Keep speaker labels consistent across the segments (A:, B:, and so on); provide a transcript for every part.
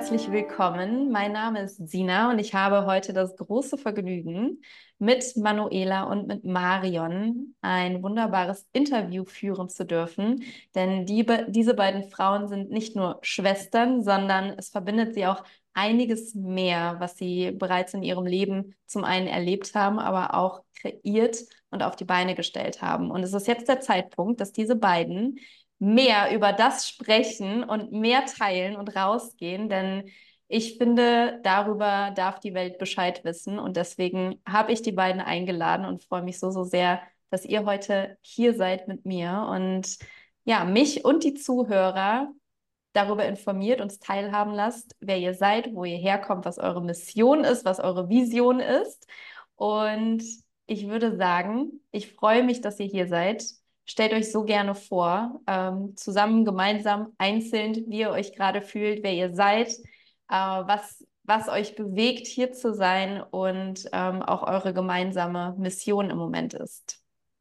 A: herzlich willkommen. Mein Name ist Sina und ich habe heute das große Vergnügen, mit Manuela und mit Marion ein wunderbares Interview führen zu dürfen. Denn diese beiden Frauen sind nicht nur Schwestern, sondern es verbindet sie auch einiges mehr, was sie bereits in ihrem Leben zum einen erlebt haben, aber auch kreiert und auf die Beine gestellt haben. Und es ist jetzt der Zeitpunkt, dass diese beiden mehr über das sprechen und mehr teilen und rausgehen, denn ich finde, darüber darf die Welt Bescheid wissen und deswegen habe ich die beiden eingeladen und freue mich so, so sehr, dass ihr heute hier seid mit mir und ja, mich und die Zuhörer darüber informiert, uns teilhaben lasst, wer ihr seid, wo ihr herkommt, was eure Mission ist, was eure Vision ist. Und ich würde sagen, ich freue mich, dass ihr hier seid. Stellt euch so gerne vor, zusammen, gemeinsam, einzeln, wie ihr euch gerade fühlt, wer ihr seid, was euch bewegt, hier zu sein und auch eure gemeinsame Mission im Moment ist.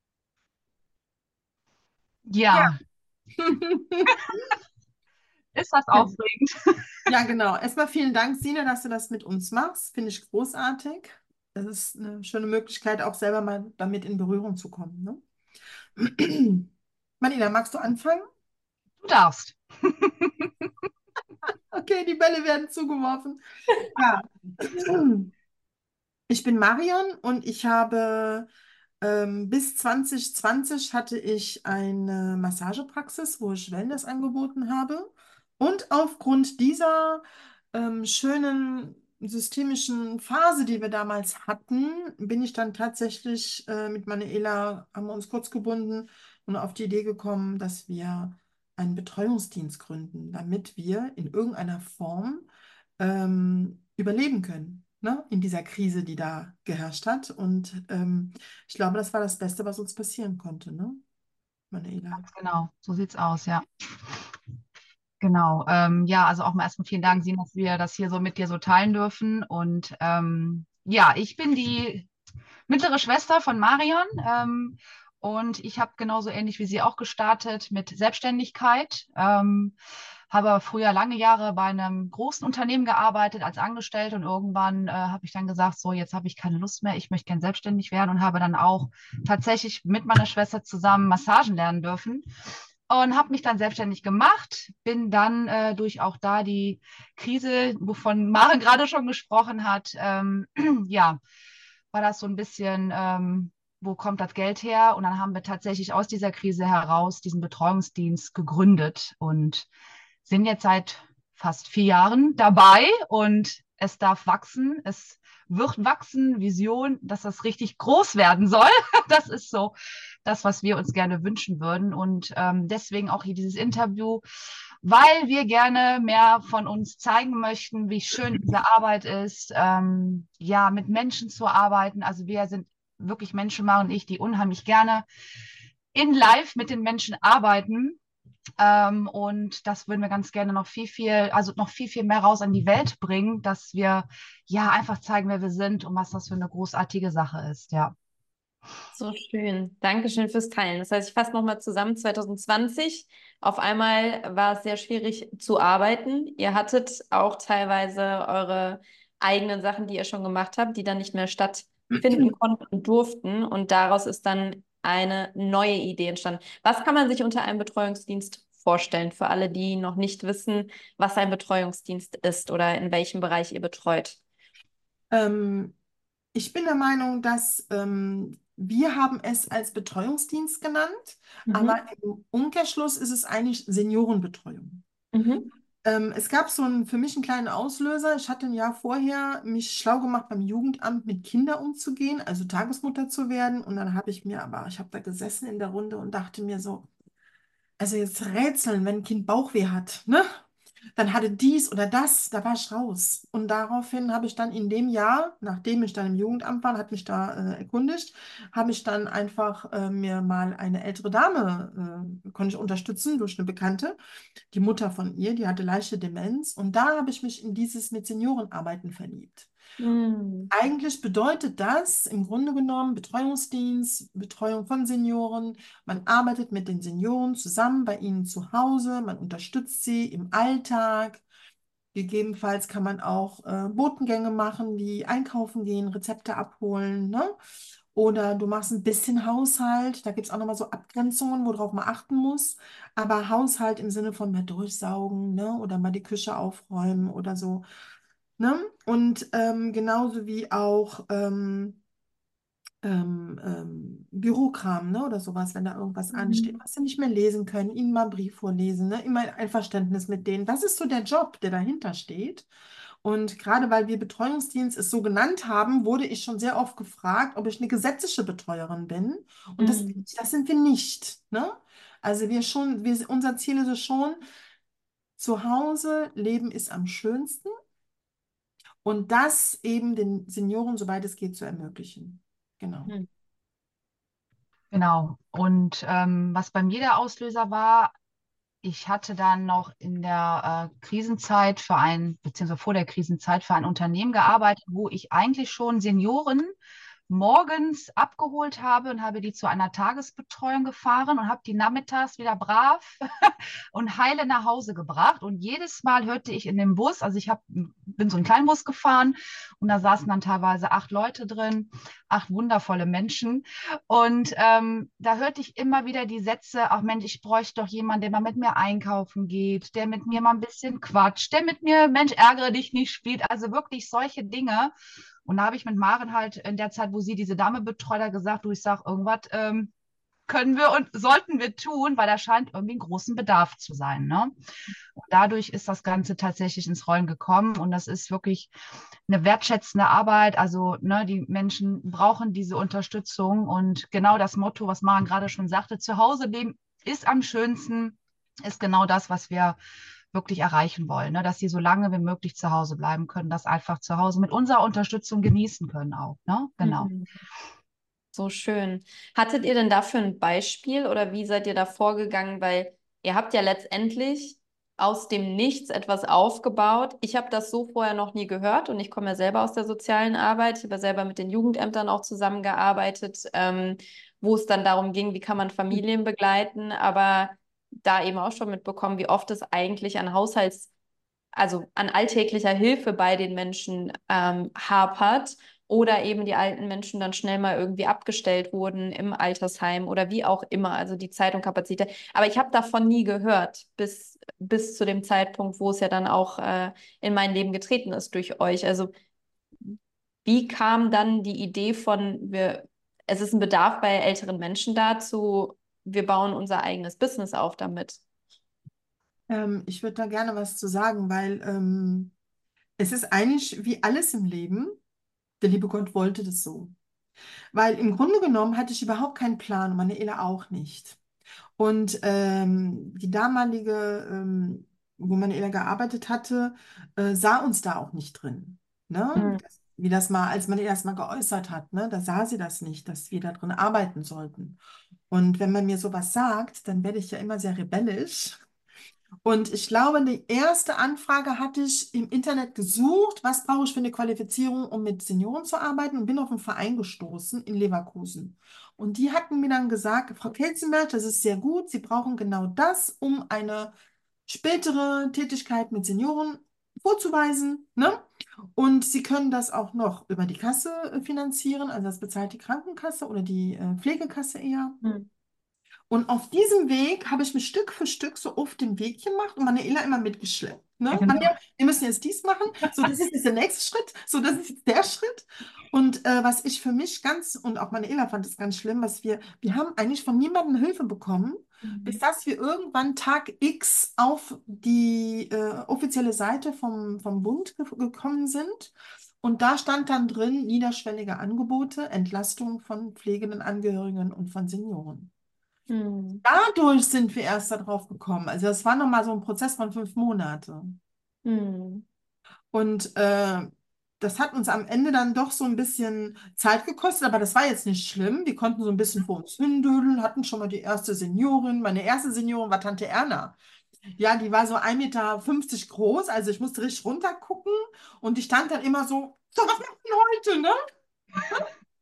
B: Ja,
C: Ja.
B: ist das
C: Ja,
B: aufregend?
C: ja, genau. Erstmal vielen Dank, Sina, dass du das mit uns machst. Finde ich großartig. Das ist eine schöne Möglichkeit, auch selber mal damit in Berührung zu kommen. Ne? Marina, magst du anfangen?
B: Du darfst.
C: Okay, die Bälle werden zugeworfen. Ja. Ich bin Marion und ich habe bis 2020 hatte ich eine Massagepraxis, wo ich Wellness angeboten habe. Und aufgrund dieser schönen systemischen Phase, die wir damals hatten, bin ich dann tatsächlich mit Manuela, haben wir uns kurz gebunden und auf die Idee gekommen, dass wir einen Betreuungsdienst gründen, damit wir in irgendeiner Form überleben können, ne? In dieser Krise, die da geherrscht hat. Und ich glaube, das war das Beste, was uns passieren konnte, ne, Manuela?
B: Ganz genau, so sieht's aus, ja. Genau. Ja, also auch mal erstmal vielen Dank, Sina, dass wir das hier so mit dir so teilen dürfen. Und ja, ich bin die mittlere Schwester von Marion. Und ich habe genauso ähnlich wie sie auch gestartet mit Selbstständigkeit. Habe früher lange Jahre bei einem großen Unternehmen gearbeitet als Angestellte und irgendwann habe ich dann gesagt, so jetzt habe ich keine Lust mehr, ich möchte gern selbstständig werden und habe dann auch tatsächlich mit meiner Schwester zusammen Massagen lernen dürfen und habe mich dann selbstständig gemacht, bin dann durch auch da die Krise, wovon Maren gerade schon gesprochen hat, ja, war das so ein bisschen, wo kommt das Geld her? Und dann haben wir tatsächlich aus dieser Krise heraus diesen Betreuungsdienst gegründet und sind jetzt seit fast 4 Jahren dabei und es darf wachsen. Es wird wachsen, Vision, dass das richtig groß werden soll. Das ist so das, was wir uns gerne wünschen würden. Und deswegen auch hier dieses Interview, weil wir gerne mehr von uns zeigen möchten, wie schön diese Arbeit ist, ja, mit Menschen zu arbeiten. Also wir sind wirklich Menschen, Maren und ich, die unheimlich gerne in Live mit den Menschen arbeiten. Und das würden wir ganz gerne noch also noch viel, viel mehr raus an die Welt bringen, dass wir ja einfach zeigen, wer wir sind und was das für eine großartige Sache ist, ja.
A: So schön. Dankeschön fürs Teilen. Das heißt, ich fasse nochmal zusammen. 2020, auf einmal war es sehr schwierig zu arbeiten. Ihr hattet auch teilweise eure eigenen Sachen, die ihr schon gemacht habt, die dann nicht mehr stattfinden konnten und durften. Und daraus ist dann eine neue Idee entstanden. Was kann man sich unter einem Betreuungsdienst vorstellen für alle, die noch nicht wissen, was ein Betreuungsdienst ist oder in welchem Bereich ihr betreut?
C: Ähm, Ich bin der Meinung, dass wir haben es als Betreuungsdienst genannt, aber
A: Mhm.
C: im Umkehrschluss ist es eigentlich Seniorenbetreuung.
A: Mhm.
C: Es gab so für mich einen kleinen Auslöser. Ich hatte ein Jahr vorher mich schlau gemacht, beim Jugendamt mit Kindern umzugehen, also Tagesmutter zu werden. Und dann ich habe da gesessen in der Runde und dachte mir so, also jetzt rätseln, wenn ein Kind Bauchweh hat, ne? Dann hatte dies oder das, da war ich raus. Und daraufhin habe ich dann in dem Jahr, nachdem ich dann im Jugendamt war, hat mich da erkundigt, habe ich dann einfach mir mal eine ältere Dame, konnte ich unterstützen durch eine Bekannte, die Mutter von ihr, die hatte leichte Demenz. Und da habe ich mich in dieses mit Seniorenarbeiten verliebt.
A: Mhm.
C: Eigentlich bedeutet das im Grunde genommen Betreuungsdienst, Betreuung von Senioren. Man arbeitet mit den Senioren zusammen bei ihnen zu Hause, man unterstützt sie im Alltag. Gegebenenfalls kann man auch Botengänge machen, wie einkaufen gehen, Rezepte abholen, ne? Oder du machst ein bisschen Haushalt. Da gibt es auch nochmal so Abgrenzungen, worauf man achten muss. Aber Haushalt im Sinne von mal durchsaugen, ne? Oder mal die Küche aufräumen oder so. Ne? Und genauso wie auch Bürokram, ne, oder sowas, wenn da irgendwas ansteht,
A: Mhm.
C: was sie nicht mehr lesen können, ihnen mal einen Brief vorlesen, ne, immer ein Einverständnis mit denen. Das ist so der Job, der dahinter steht. Und gerade weil wir Betreuungsdienst es so genannt haben, wurde ich schon sehr oft gefragt, ob ich eine gesetzliche Betreuerin bin. Und
A: Mhm.
C: das sind wir nicht, ne? Also unser Ziel ist es schon, zu Hause leben ist am schönsten und das eben den Senioren, soweit es geht, zu ermöglichen. Genau.
B: Mhm. Genau. Und was bei mir der Auslöser war, ich hatte dann noch in der Krisenzeit beziehungsweise vor der Krisenzeit für ein Unternehmen gearbeitet, wo ich eigentlich schon Senioren morgens abgeholt habe und habe die zu einer Tagesbetreuung gefahren und habe die nachmittags wieder brav und heile nach Hause gebracht. Und jedes Mal hörte ich in dem Bus, also bin so einen kleinen Bus gefahren und da saßen dann teilweise 8 Leute drin, 8 wundervolle Menschen. Und da hörte ich immer wieder die Sätze, ach Mensch, ich bräuchte doch jemanden, der mal mit mir einkaufen geht, der mit mir mal ein bisschen quatscht, der mit mir, Mensch, ärgere dich nicht spielt. Also wirklich solche Dinge. Und da habe ich mit Maren halt in der Zeit, wo sie diese Dame betreut hat, gesagt, du, ich sag, irgendwas können wir und sollten wir tun, weil da scheint irgendwie einen großen Bedarf zu sein. Ne? Und dadurch ist das Ganze tatsächlich ins Rollen gekommen und das ist wirklich eine wertschätzende Arbeit. Also ne, die Menschen brauchen diese Unterstützung und genau das Motto, was Maren gerade schon sagte, zu Hause leben ist am schönsten, ist genau das, was wir wirklich erreichen wollen, ne? Dass sie so lange wie möglich zu Hause bleiben können, das einfach zu Hause mit unserer Unterstützung genießen können auch. Ne? Genau.
A: Mhm. So schön. Hattet ihr denn dafür ein Beispiel oder wie seid ihr da vorgegangen? Weil ihr habt ja letztendlich aus dem Nichts etwas aufgebaut. Ich habe das so vorher noch nie gehört und ich komme ja selber aus der sozialen Arbeit. Ich habe ja selber mit den Jugendämtern auch zusammengearbeitet, wo es dann darum ging, wie kann man Familien begleiten, aber da eben auch schon mitbekommen, wie oft es eigentlich an also an alltäglicher Hilfe bei den Menschen hapert oder eben die alten Menschen dann schnell mal irgendwie abgestellt wurden im Altersheim oder wie auch immer, also die Zeit und Kapazität. Aber ich habe davon nie gehört, bis zu dem Zeitpunkt, wo es ja dann auch in mein Leben getreten ist durch euch. Also wie kam dann die Idee es ist ein Bedarf bei älteren Menschen dazu, wir bauen unser eigenes Business auf damit?
C: Ich würde da gerne was zu sagen, weil es ist eigentlich wie alles im Leben. Der liebe Gott wollte das so. Weil im Grunde genommen hatte ich überhaupt keinen Plan, meine Ehe auch nicht. Und die damalige, wo meine Ehe gearbeitet hatte, sah uns da auch nicht drin. Ne?
A: Mhm.
C: Wie das mal, als meine Ehe das mal geäußert hat, ne? Da sah sie das nicht, dass wir da drin arbeiten sollten. Und wenn man mir sowas sagt, dann werde ich ja immer sehr rebellisch. Und ich glaube, die erste Anfrage hatte ich im Internet gesucht, was brauche ich für eine Qualifizierung, um mit Senioren zu arbeiten und bin auf einen Verein gestoßen in Leverkusen. Und die hatten mir dann gesagt, Frau Kelzenberg, das ist sehr gut, Sie brauchen genau das, um eine spätere Tätigkeit mit Senioren vorzuweisen, ne? Und Sie können das auch noch über die Kasse finanzieren, also das bezahlt die Krankenkasse oder die Pflegekasse eher.
A: Mhm.
C: Und auf diesem Weg habe ich mich Stück für Stück so auf den Weg gemacht und Manuela immer mitgeschleppt.
B: Ja,
C: Ne?
B: genau.
C: Manuela, wir müssen jetzt dies machen, so das ist jetzt der nächste Schritt, so das ist jetzt der Schritt. Und was ich für mich und auch Manuela fand es ganz schlimm, wir haben eigentlich von niemandem Hilfe bekommen, bis
A: Mhm.
C: dass wir irgendwann Tag X auf die offizielle Seite vom Bund gekommen sind. Und da stand dann drin niederschwellige Angebote, Entlastung von pflegenden Angehörigen und von Senioren.
A: Mhm.
C: Dadurch sind wir erst darauf gekommen. Also das war nochmal so ein Prozess von 5 Monate.
A: Mhm.
C: Und das hat uns am Ende dann doch so ein bisschen Zeit gekostet, aber das war jetzt nicht schlimm. Wir konnten so ein bisschen vor uns hindödeln, hatten schon mal die erste Seniorin. Meine erste Seniorin war Tante Erna. Ja, die war so 1,50 Meter groß, also ich musste richtig runtergucken und die stand dann immer so, so, was macht denn heute, ne?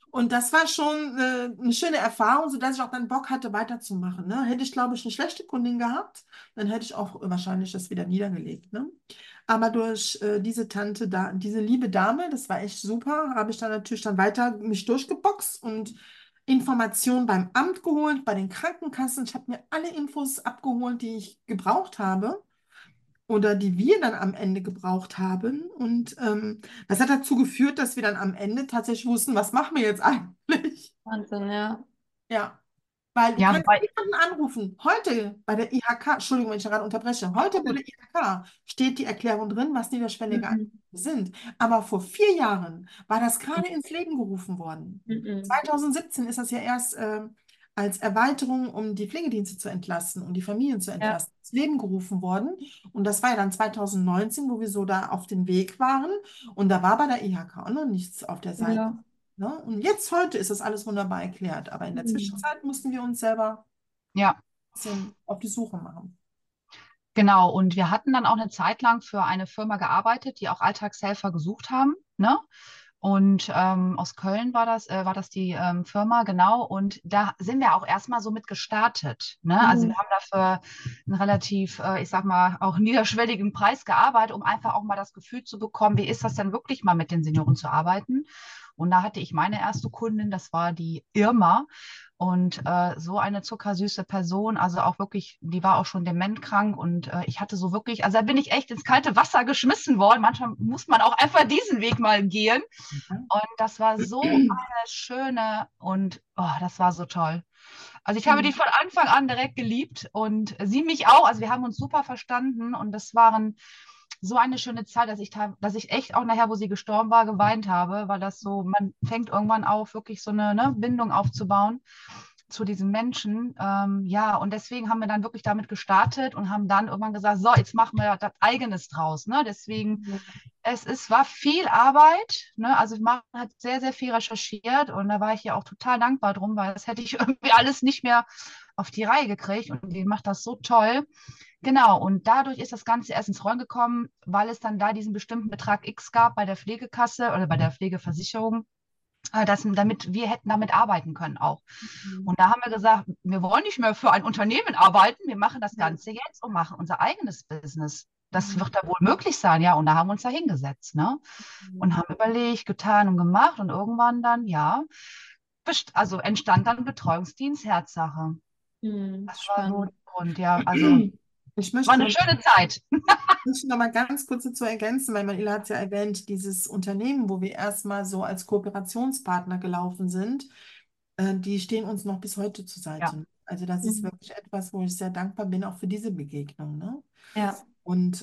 C: Und das war schon eine schöne Erfahrung, sodass ich auch dann Bock hatte, weiterzumachen. Ne? Hätte ich, glaube ich, eine schlechte Kundin gehabt, dann hätte ich auch wahrscheinlich das wieder niedergelegt. Ne? Aber durch diese Tante da, diese liebe Dame, das war echt super, habe ich dann natürlich dann weiter mich durchgeboxt und Informationen beim Amt geholt, bei den Krankenkassen. Ich habe mir alle Infos abgeholt, die ich gebraucht habe oder die wir dann am Ende gebraucht haben. Und das hat dazu geführt, dass wir dann am Ende tatsächlich wussten, was machen wir jetzt eigentlich?
A: Wahnsinn, ja.
C: Ja, weil du
B: Ja,
C: kannst
B: wobei,
C: jemanden anrufen. Heute bei der IHK, Entschuldigung, wenn ich gerade unterbreche, heute bei der IHK steht die Erklärung drin, was niederschwellige Angebote
A: Mhm.
C: sind. Aber vor 4 Jahren war das gerade ins Leben gerufen worden.
A: Mhm.
C: 2017 ist das ja erst als Erweiterung, um die Pflegedienste zu entlasten, um die Familien zu
A: Ja,
C: entlasten, ins Leben gerufen worden. Und das war ja dann 2019, wo wir so da auf dem Weg waren. Und da war bei der IHK auch noch nichts auf der Seite.
A: ja.
C: Ne? Und jetzt heute ist das alles wunderbar erklärt. Aber in der
A: Mhm.
C: Zwischenzeit mussten wir uns selber
B: ja,
C: ein bisschen auf die Suche machen.
B: genau. Und wir hatten dann auch eine Zeit lang für eine Firma gearbeitet, die auch Alltagshelfer gesucht haben, ne? Und aus Köln war das die Firma, genau. Und da sind wir auch erstmal so mit gestartet. Ne? Also wir
A: Mhm.
B: haben dafür einen relativ, ich sag mal, auch niederschwelligen Preis gearbeitet, um einfach auch mal das Gefühl zu bekommen, wie ist das denn wirklich mal mit den Senioren zu arbeiten? Und da hatte ich meine erste Kundin, das war die Irma. Und so eine zuckersüße Person, also auch wirklich, die war auch schon dementkrank und ich hatte so wirklich, also da bin ich echt ins kalte Wasser geschmissen worden. Manchmal muss man auch einfach diesen Weg mal gehen.
C: Mhm.
B: Und das war so eine schöne und oh, das war so toll. Also ich habe die
C: Mhm.
B: von Anfang an direkt geliebt und sie mich auch. Also wir haben uns super verstanden und das waren so eine schöne Zeit, dass ich echt auch nachher, wo sie gestorben war, geweint habe, weil das so, man fängt irgendwann auf, wirklich so eine, ne, Bindung aufzubauen zu diesen Menschen. Ja, und deswegen haben wir dann wirklich damit gestartet und haben dann irgendwann gesagt, so, jetzt machen wir das Eigenes draus. Ne? Deswegen war viel Arbeit, ne? Also man hat sehr, sehr viel recherchiert und da war ich ja auch total dankbar drum, weil das hätte ich irgendwie alles nicht mehr auf die Reihe gekriegt und die macht das so toll. Genau, und dadurch ist das Ganze erst ins Rollen gekommen, weil es dann da diesen bestimmten Betrag X gab bei der Pflegekasse oder bei der Pflegeversicherung, damit wir hätten damit arbeiten können auch.
A: Mhm.
B: Und da haben wir gesagt, wir wollen nicht mehr für ein Unternehmen arbeiten, wir machen das
C: Ja.
B: Ganze jetzt und machen unser eigenes Business. Das
C: Mhm.
B: wird da wohl möglich sein, ja. Und da haben wir uns da hingesetzt, ne? Und haben überlegt, getan und gemacht und irgendwann dann, ja, also entstand dann Betreuungsdienst Herzsache.
A: Mhm.
B: Das war so
A: Spannend.
B: der Grund, ja. Also
C: Ich
B: war
C: möchte
B: eine schöne Zeit.
C: noch mal ganz kurz dazu ergänzen, weil Manila hat es ja erwähnt, dieses Unternehmen, wo wir erstmal so als Kooperationspartner gelaufen sind, die stehen uns noch bis heute zur
B: Ja,
C: Seite. Also das ist
A: Mhm.
C: wirklich etwas, wo ich sehr dankbar bin, auch für diese Begegnung. Ne?
A: Ja,
C: Und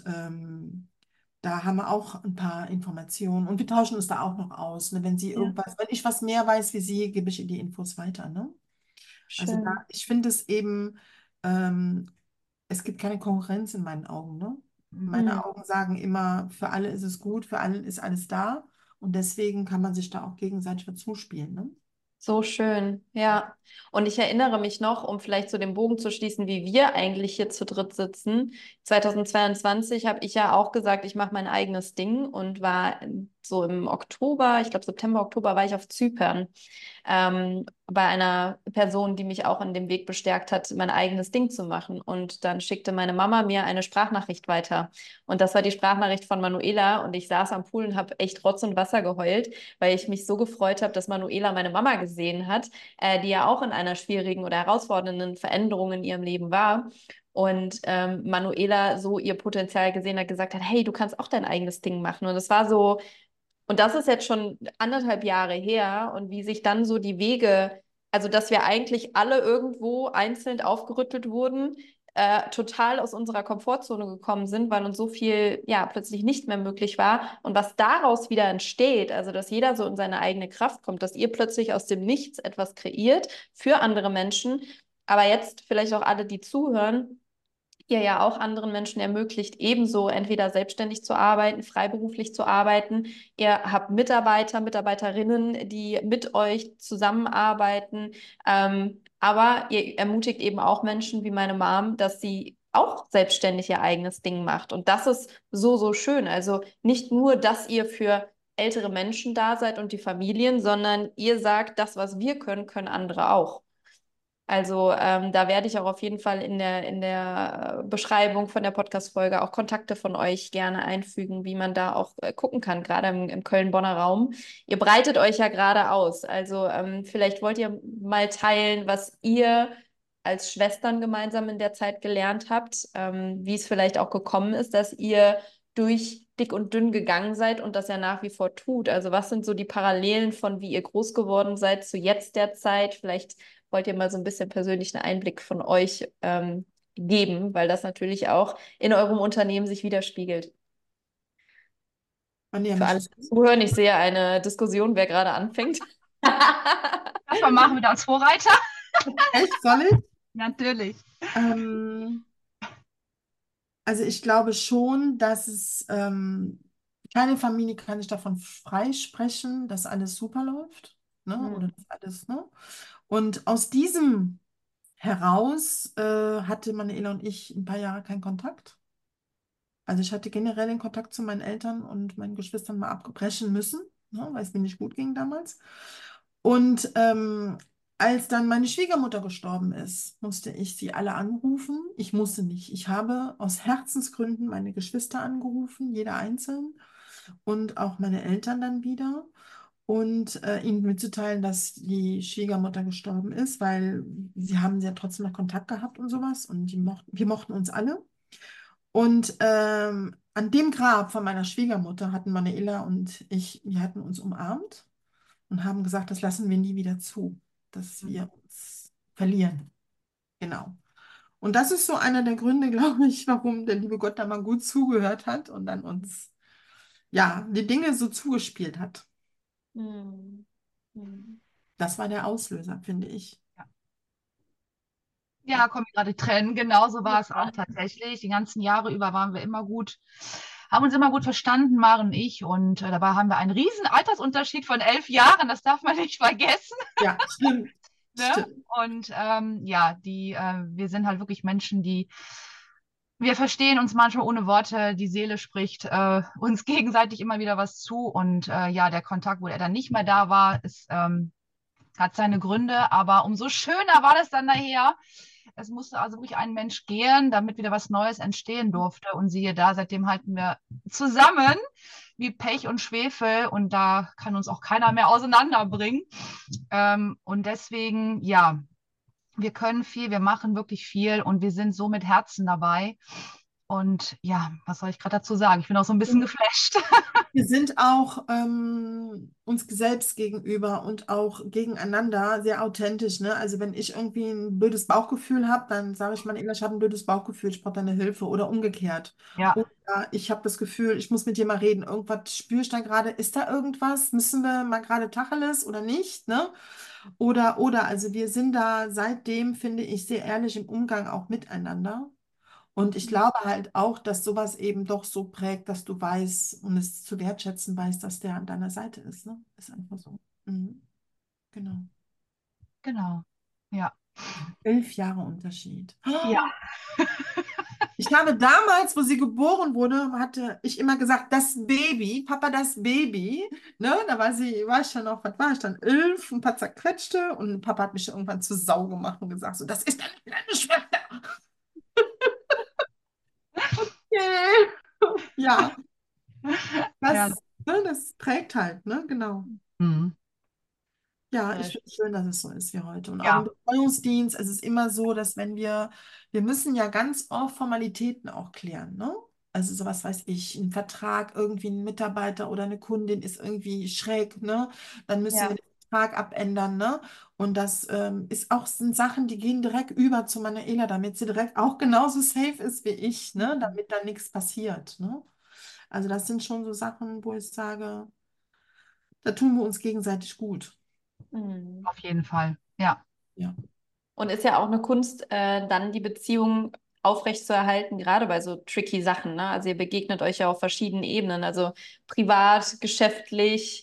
C: da haben wir auch ein paar Informationen und wir tauschen uns da auch noch aus. Ne? Wenn sie
A: ja,
C: irgendwas, wenn ich was mehr weiß wie sie, gebe ich ihr die Infos weiter. Ne? Also da,
A: schön.
C: ich finde es eben, ähm, es gibt keine Konkurrenz in meinen Augen. Ne? Meine
A: Mhm.
C: Augen sagen immer, für alle ist es gut, für alle ist alles da und deswegen kann man sich da auch gegenseitig was zuspielen. Ne?
A: So schön, ja. Und ich erinnere mich noch, um vielleicht so den Bogen zu schließen, wie wir eigentlich hier zu dritt sitzen. 2022 habe ich ja auch gesagt, ich mache mein eigenes Ding und war so im Oktober, ich glaube September, Oktober, war ich auf Zypern bei einer Person, die mich auch in dem Weg bestärkt hat, mein eigenes Ding zu machen. Und dann schickte meine Mama mir eine Sprachnachricht weiter. Und das war die Sprachnachricht von Manuela und ich saß am Pool und habe echt Rotz und Wasser geheult, weil ich mich so gefreut habe, dass Manuela meine Mama gesehen hat, die ja auch in einer schwierigen oder herausfordernden Veränderung in ihrem Leben war. Und Manuela so ihr Potenzial gesehen hat, gesagt hat, hey, du kannst auch dein eigenes Ding machen. Und das war so, und das ist jetzt schon 1,5 Jahre her und wie sich dann so die Wege, also dass wir eigentlich alle irgendwo einzeln aufgerüttelt wurden, total aus unserer Komfortzone gekommen sind, weil uns so viel ja plötzlich nicht mehr möglich war. Und was daraus wieder entsteht, also dass jeder so in seine eigene Kraft kommt, dass ihr plötzlich aus dem Nichts etwas kreiert für andere Menschen, aber jetzt vielleicht auch alle, die zuhören, ihr ja auch anderen Menschen ermöglicht, ebenso entweder selbstständig zu arbeiten, freiberuflich zu arbeiten. Ihr habt Mitarbeiter, Mitarbeiterinnen, die mit euch zusammenarbeiten. Aber ihr ermutigt eben auch Menschen wie meine Mom, dass sie auch selbstständig ihr eigenes Ding macht. Und das ist so, so schön. Also nicht nur, dass ihr für ältere Menschen da seid und die Familien, sondern ihr sagt, das, was wir können, können andere auch. Also da werde ich auch auf jeden Fall in der Beschreibung von der Podcast-Folge auch Kontakte von euch gerne einfügen, wie man da auch gucken kann, gerade im Köln-Bonner Raum. Ihr breitet euch ja gerade aus. Also vielleicht wollt ihr mal teilen, was ihr als Schwestern gemeinsam in der Zeit gelernt habt, wie es vielleicht auch gekommen ist, dass ihr durch dick und dünn gegangen seid und das ja nach wie vor tut. Also was sind so die Parallelen von wie ihr groß geworden seid zu jetzt der Zeit? Vielleicht wollt ihr mal so ein bisschen persönlichen Einblick von euch geben, weil das natürlich auch in eurem Unternehmen sich widerspiegelt.
C: Anja,
A: Für alle
C: möchtest du?
A: Zuhören, ich sehe eine Diskussion, wer gerade anfängt.
B: Das mal machen wir da als Vorreiter.
C: Echt, soll ich?
B: Natürlich.
C: Ähm, also ich glaube schon, dass keine Familie kann ich davon freisprechen, dass alles super läuft, ne? Oder
A: Hm.
C: dass alles, ne? Und aus diesem heraus hatte Manuela und ich ein paar Jahre keinen Kontakt. Also ich hatte generell den Kontakt zu meinen Eltern und meinen Geschwistern mal abbrechen müssen, ne, weil es mir nicht gut ging damals. Und als dann meine Schwiegermutter gestorben ist, musste ich sie alle anrufen. Ich musste nicht. Ich habe aus Herzensgründen meine Geschwister angerufen, jeder einzeln, und auch meine Eltern dann wieder. Und ihnen mitzuteilen, dass die Schwiegermutter gestorben ist, weil sie haben ja trotzdem noch Kontakt gehabt und sowas. Und wir mochten uns alle. Und an dem Grab von meiner Schwiegermutter hatten Manuela und ich, wir hatten uns umarmt und haben gesagt, das lassen wir nie wieder zu, dass wir uns verlieren. Genau. Und das ist so einer der Gründe, glaube ich, warum der liebe Gott da mal gut zugehört hat und dann uns, ja, die Dinge so zugespielt hat.
A: Hm. Hm.
C: Das war der Auslöser, finde ich.
B: Ja, kommen mir gerade die Tränen. Genauso war es auch
A: Ja.
B: tatsächlich. Die ganzen Jahre über waren wir immer gut, haben uns immer gut verstanden, Maren und ich. Und dabei haben wir einen riesen Altersunterschied von 11 Jahren. Das darf man nicht vergessen.
C: Ja, stimmt.
B: Ne?
C: Stimmt.
B: Und ja, wir sind halt wirklich Menschen, wir verstehen uns manchmal ohne Worte. Die Seele spricht uns gegenseitig immer wieder was zu. Und ja, der Kontakt, wo er dann nicht mehr da war, hat seine Gründe. Aber umso schöner war das dann nachher. Es musste also wirklich ein Mensch gehen, damit wieder was Neues entstehen durfte. Und siehe da, seitdem halten wir zusammen wie Pech und Schwefel und da kann uns auch keiner mehr auseinanderbringen. Und deswegen, ja, wir können viel, wir machen wirklich viel und wir sind so mit Herzen dabei. Und ja, was soll ich gerade dazu sagen? Ich bin auch so ein bisschen geflasht.
C: Wir sind auch uns selbst gegenüber und auch gegeneinander sehr authentisch. Ne? Also wenn ich irgendwie ein blödes Bauchgefühl habe, dann sage ich, Manuela, ich habe ein blödes Bauchgefühl, ich brauche deine Hilfe oder umgekehrt.
B: Ja,
C: Oder ich habe das Gefühl, ich muss mit dir mal reden. Irgendwas spüre ich da gerade. Ist da irgendwas? Müssen wir mal gerade Tacheles oder nicht? Ne? Also wir sind da seitdem, finde ich, sehr ehrlich im Umgang auch miteinander. Und ich glaube halt auch, dass sowas eben doch so prägt, dass du weißt und es zu wertschätzen weißt, dass der an deiner Seite ist. Ne? Ist einfach so. Mhm. Genau.
B: genau. Ja.
C: 11 Jahre Unterschied.
B: Ja,
C: Oh, ich habe damals, wo sie geboren wurde, hatte ich immer gesagt, das Baby, Papa, das Baby. Ne? Da war ich schon noch, was war ich dann, 11, ein paar zerquetschte und Papa hat mich irgendwann zur Sau gemacht und gesagt, so, das ist deine kleine Schwester. Okay. Ja,
B: ja.
C: das prägt halt, ne? Genau.
B: Mhm.
C: Ja, ich
A: Sehr
C: finde es schön, dass es so ist wie heute. Und auch im
B: Ja,
C: Betreuungsdienst, es ist immer so, dass wir müssen ja ganz oft Formalitäten auch klären, ne? Also so was weiß ich, ein Vertrag, irgendwie ein Mitarbeiter oder eine Kundin ist irgendwie schräg, ne? Dann müssen wir
A: Ja.
C: den Vertrag abändern, ne? Und das sind Sachen, die gehen direkt über zu Manuela, damit sie direkt auch genauso safe ist wie ich, ne? Damit da nichts passiert, ne? Also das sind schon so Sachen, wo ich sage, da tun wir uns gegenseitig gut.
A: Hm.
B: auf jeden Fall. Ja,
C: Ja.
A: Und ist ja auch eine Kunst, dann die Beziehung aufrechtzuerhalten, gerade bei so tricky Sachen, ne? Also ihr begegnet euch ja auf verschiedenen Ebenen, also privat, geschäftlich,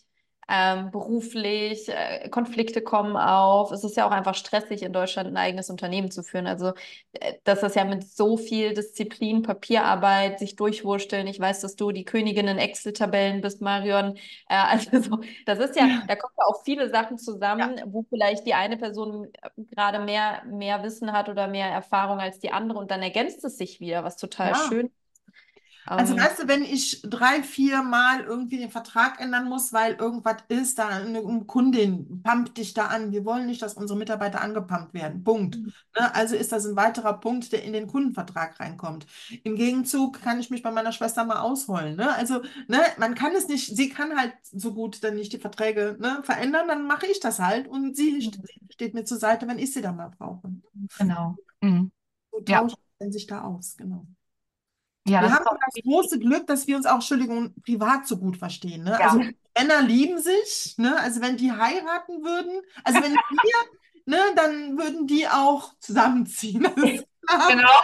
A: beruflich, Konflikte kommen auf. Es ist ja auch einfach stressig, in Deutschland ein eigenes Unternehmen zu führen. Also das ist ja mit so viel Disziplin, Papierarbeit, sich durchwursteln. Ich weiß, dass du die Königin in Excel-Tabellen bist, Marion. Also so, das ist ja,
C: Ja.
A: da kommen ja auch viele Sachen
B: Ja,
A: zusammen, wo vielleicht die eine Person gerade mehr Wissen hat oder mehr Erfahrung als die andere und dann ergänzt es sich wieder, was total
C: Ja.
A: schön.
C: Also
A: Ähm,
C: weißt du, wenn ich 3, 4 Mal irgendwie den Vertrag ändern muss, weil irgendwas ist, da eine Kundin pumpt dich da an. Wir wollen nicht, dass unsere Mitarbeiter angepumpt werden. Punkt. Ne? Also ist das ein weiterer Punkt, der in den Kundenvertrag reinkommt. Im Gegenzug kann ich mich bei meiner Schwester mal ausheulen. Ne? Also ne, man kann es nicht, sie kann halt so gut dann nicht die Verträge ne, verändern, dann mache ich das halt und sie steht mir zur Seite, wenn ich sie dann mal brauche.
B: genau. Mhm.
C: So
B: Ja,
C: tauschen sich da aus, genau.
B: ja,
C: Wir
B: das
C: haben
B: ist auch
C: das
B: wichtig.
C: große Glück, dass wir uns auch, Entschuldigung, privat so gut verstehen. Ne?
B: Ja,
C: Also Männer lieben sich, ne? Also wenn die heiraten würden, also wenn wir, ne, dann würden die auch zusammenziehen. Das ist klar.
B: genau.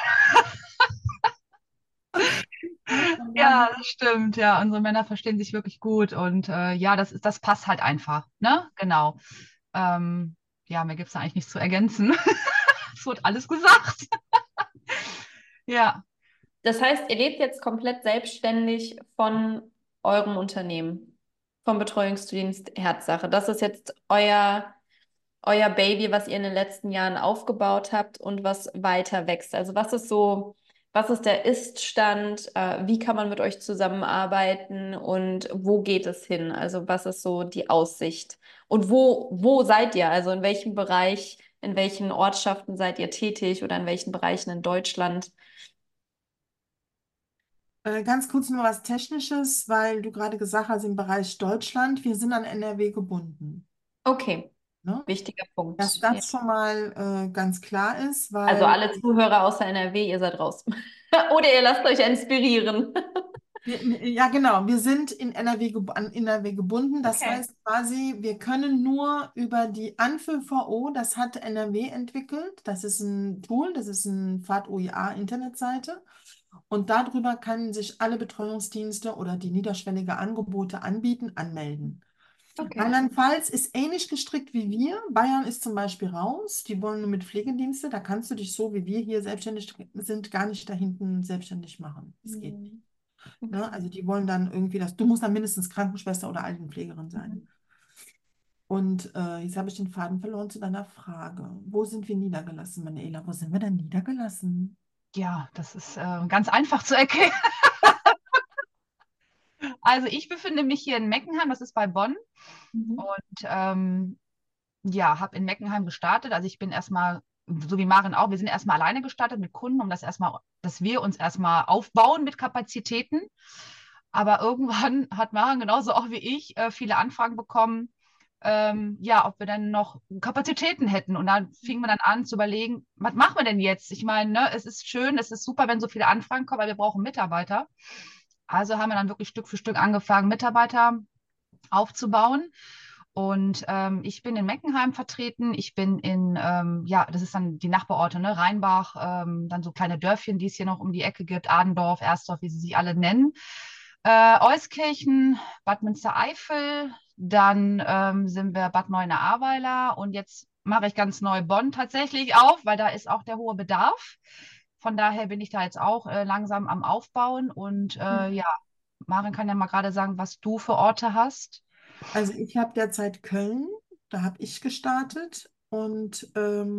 C: Ne? Von daher,
B: Ja, das stimmt. Ja, unsere Männer verstehen sich wirklich gut und ja, das passt halt einfach. Ne? Genau. Ja, mir gibt es da eigentlich nichts zu ergänzen. Es wird alles gesagt. Ja,
A: Das heißt, ihr lebt jetzt komplett selbstständig von eurem Unternehmen, vom Betreuungsdienst Herzsache. Das ist jetzt euer Baby, was ihr in den letzten Jahren aufgebaut habt und was weiter wächst. Also was ist der Ist-Stand? Wie kann man mit euch zusammenarbeiten und wo geht es hin? Also was ist so die Aussicht? Und wo seid ihr? Also in welchem Bereich, in welchen Ortschaften seid ihr tätig oder in welchen Bereichen in Deutschland?
C: ganz kurz nur was Technisches, weil du gerade gesagt hast, im Bereich Deutschland, wir sind an NRW gebunden.
A: Okay,
C: Ne?
A: wichtiger
C: Dass
A: Punkt. Ja.
C: das schon mal ganz klar ist,
A: Also
C: weil
A: alle Zuhörer außer NRW, ihr seid raus. Oder ihr lasst euch inspirieren.
C: Ja, genau. Wir sind in NRW, an NRW gebunden. Das
A: Okay.
C: heißt quasi, wir können nur über die AnFIVO, das hat NRW entwickelt. Das ist ein Tool, das ist ein FAHD-OIA-Internetseite. Und darüber können sich alle Betreuungsdienste oder die niederschwellige Angebote anbieten, anmelden.
A: Okay.
C: Rheinland-Pfalz ist ähnlich gestrickt wie wir. Bayern ist zum Beispiel raus. Die wollen nur mit Pflegedienste. Da kannst du dich so, wie wir hier selbstständig sind, gar nicht da hinten selbstständig machen. Das geht nicht.
A: Hm,
C: Ne?
A: okay.
C: Also die wollen dann irgendwie du musst dann mindestens Krankenschwester oder Altenpflegerin sein.
A: Mhm.
C: Und jetzt habe ich den Faden verloren zu deiner Frage. Wo sind wir niedergelassen, Manuela? Wo sind wir denn niedergelassen?
B: ja, das ist ganz einfach zu erkennen. Also ich befinde mich hier in Meckenheim, das ist bei Bonn.
A: Mhm.
B: Und ja, habe in Meckenheim gestartet. Also ich bin erstmal, so wie Maren auch, wir sind erstmal alleine gestartet mit Kunden, um das erstmal, dass wir uns erstmal aufbauen mit Kapazitäten. Aber irgendwann hat Maren genauso auch wie ich viele Anfragen bekommen, ja, ob wir dann noch Kapazitäten hätten. Und dann fingen wir dann an zu überlegen, was machen wir denn jetzt? Ich meine, ne, es ist schön, es ist super, wenn so viele Anfragen kommen, aber wir brauchen Mitarbeiter. Also haben wir dann wirklich Stück für Stück angefangen, Mitarbeiter aufzubauen. Und ich bin in Meckenheim vertreten. Ich bin ja, das ist dann die Nachbarorte, ne? Rheinbach, dann so kleine Dörfchen, die es hier noch um die Ecke gibt, Adendorf, Ersdorf, wie sie sich alle nennen. Euskirchen, Bad Münstereifel, dann sind wir Bad Neuenahr-Ahrweiler und jetzt mache ich ganz neu Bonn tatsächlich auf, weil da ist auch der hohe Bedarf. Von daher bin ich da jetzt auch langsam am Aufbauen und ja, Maren kann ja mal gerade sagen, was du für Orte hast.
C: Also ich habe derzeit Köln, da habe ich gestartet und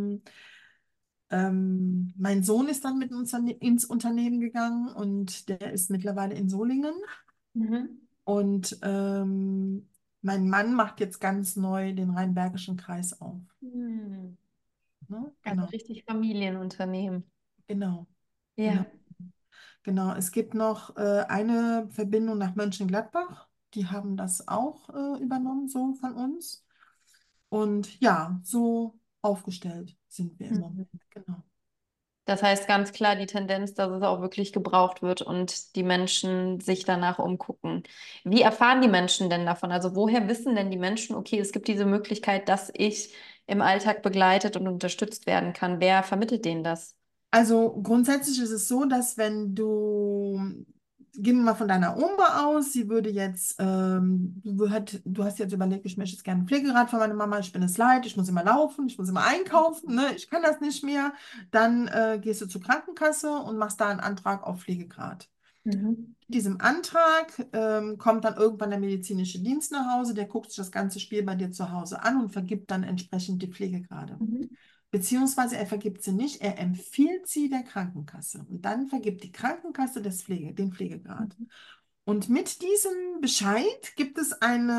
C: mein Sohn ist dann mit uns ins Unternehmen gegangen und der ist mittlerweile in Solingen.
A: Mhm.
C: Und mein Mann macht jetzt ganz neu den Rheinbergischen Kreis auf.
A: Hm.
C: Ne?
A: Also
C: Genau,
A: richtig Familienunternehmen.
C: genau, genau,
A: Ja.
C: genau. Es gibt noch eine Verbindung nach Mönchengladbach. Die haben das auch übernommen, so von uns. Und ja, so aufgestellt sind wir im Moment.
A: Mhm.
C: Genau.
A: Das heißt ganz klar die Tendenz, dass es auch wirklich gebraucht wird und die Menschen sich danach umgucken. Wie erfahren die Menschen denn davon? Also woher wissen denn die Menschen, okay, es gibt diese Möglichkeit, dass ich im Alltag begleitet und unterstützt werden kann? Wer vermittelt denen das?
C: Also grundsätzlich ist es so, dass wenn du gehen wir mal von deiner Oma aus. Sie würde jetzt, du hast jetzt überlegt, ich möchte jetzt gerne ein Pflegerad von meiner Mama. Ich bin es leid, ich muss immer laufen, ich muss immer einkaufen, ne? Ich kann das nicht mehr. Dann gehst du zur Krankenkasse und machst da einen Antrag auf Pflegegrad.
A: Mhm.
C: Mit diesem Antrag kommt dann irgendwann der medizinische Dienst nach Hause, der guckt sich das ganze Spiel bei dir zu Hause an und vergibt dann entsprechend die Pflegegrade.
A: Mhm.
C: Beziehungsweise er vergibt sie nicht, er empfiehlt sie der Krankenkasse. Und dann vergibt die Krankenkasse den Pflegegrad.
A: Mhm.
C: Und mit diesem Bescheid gibt es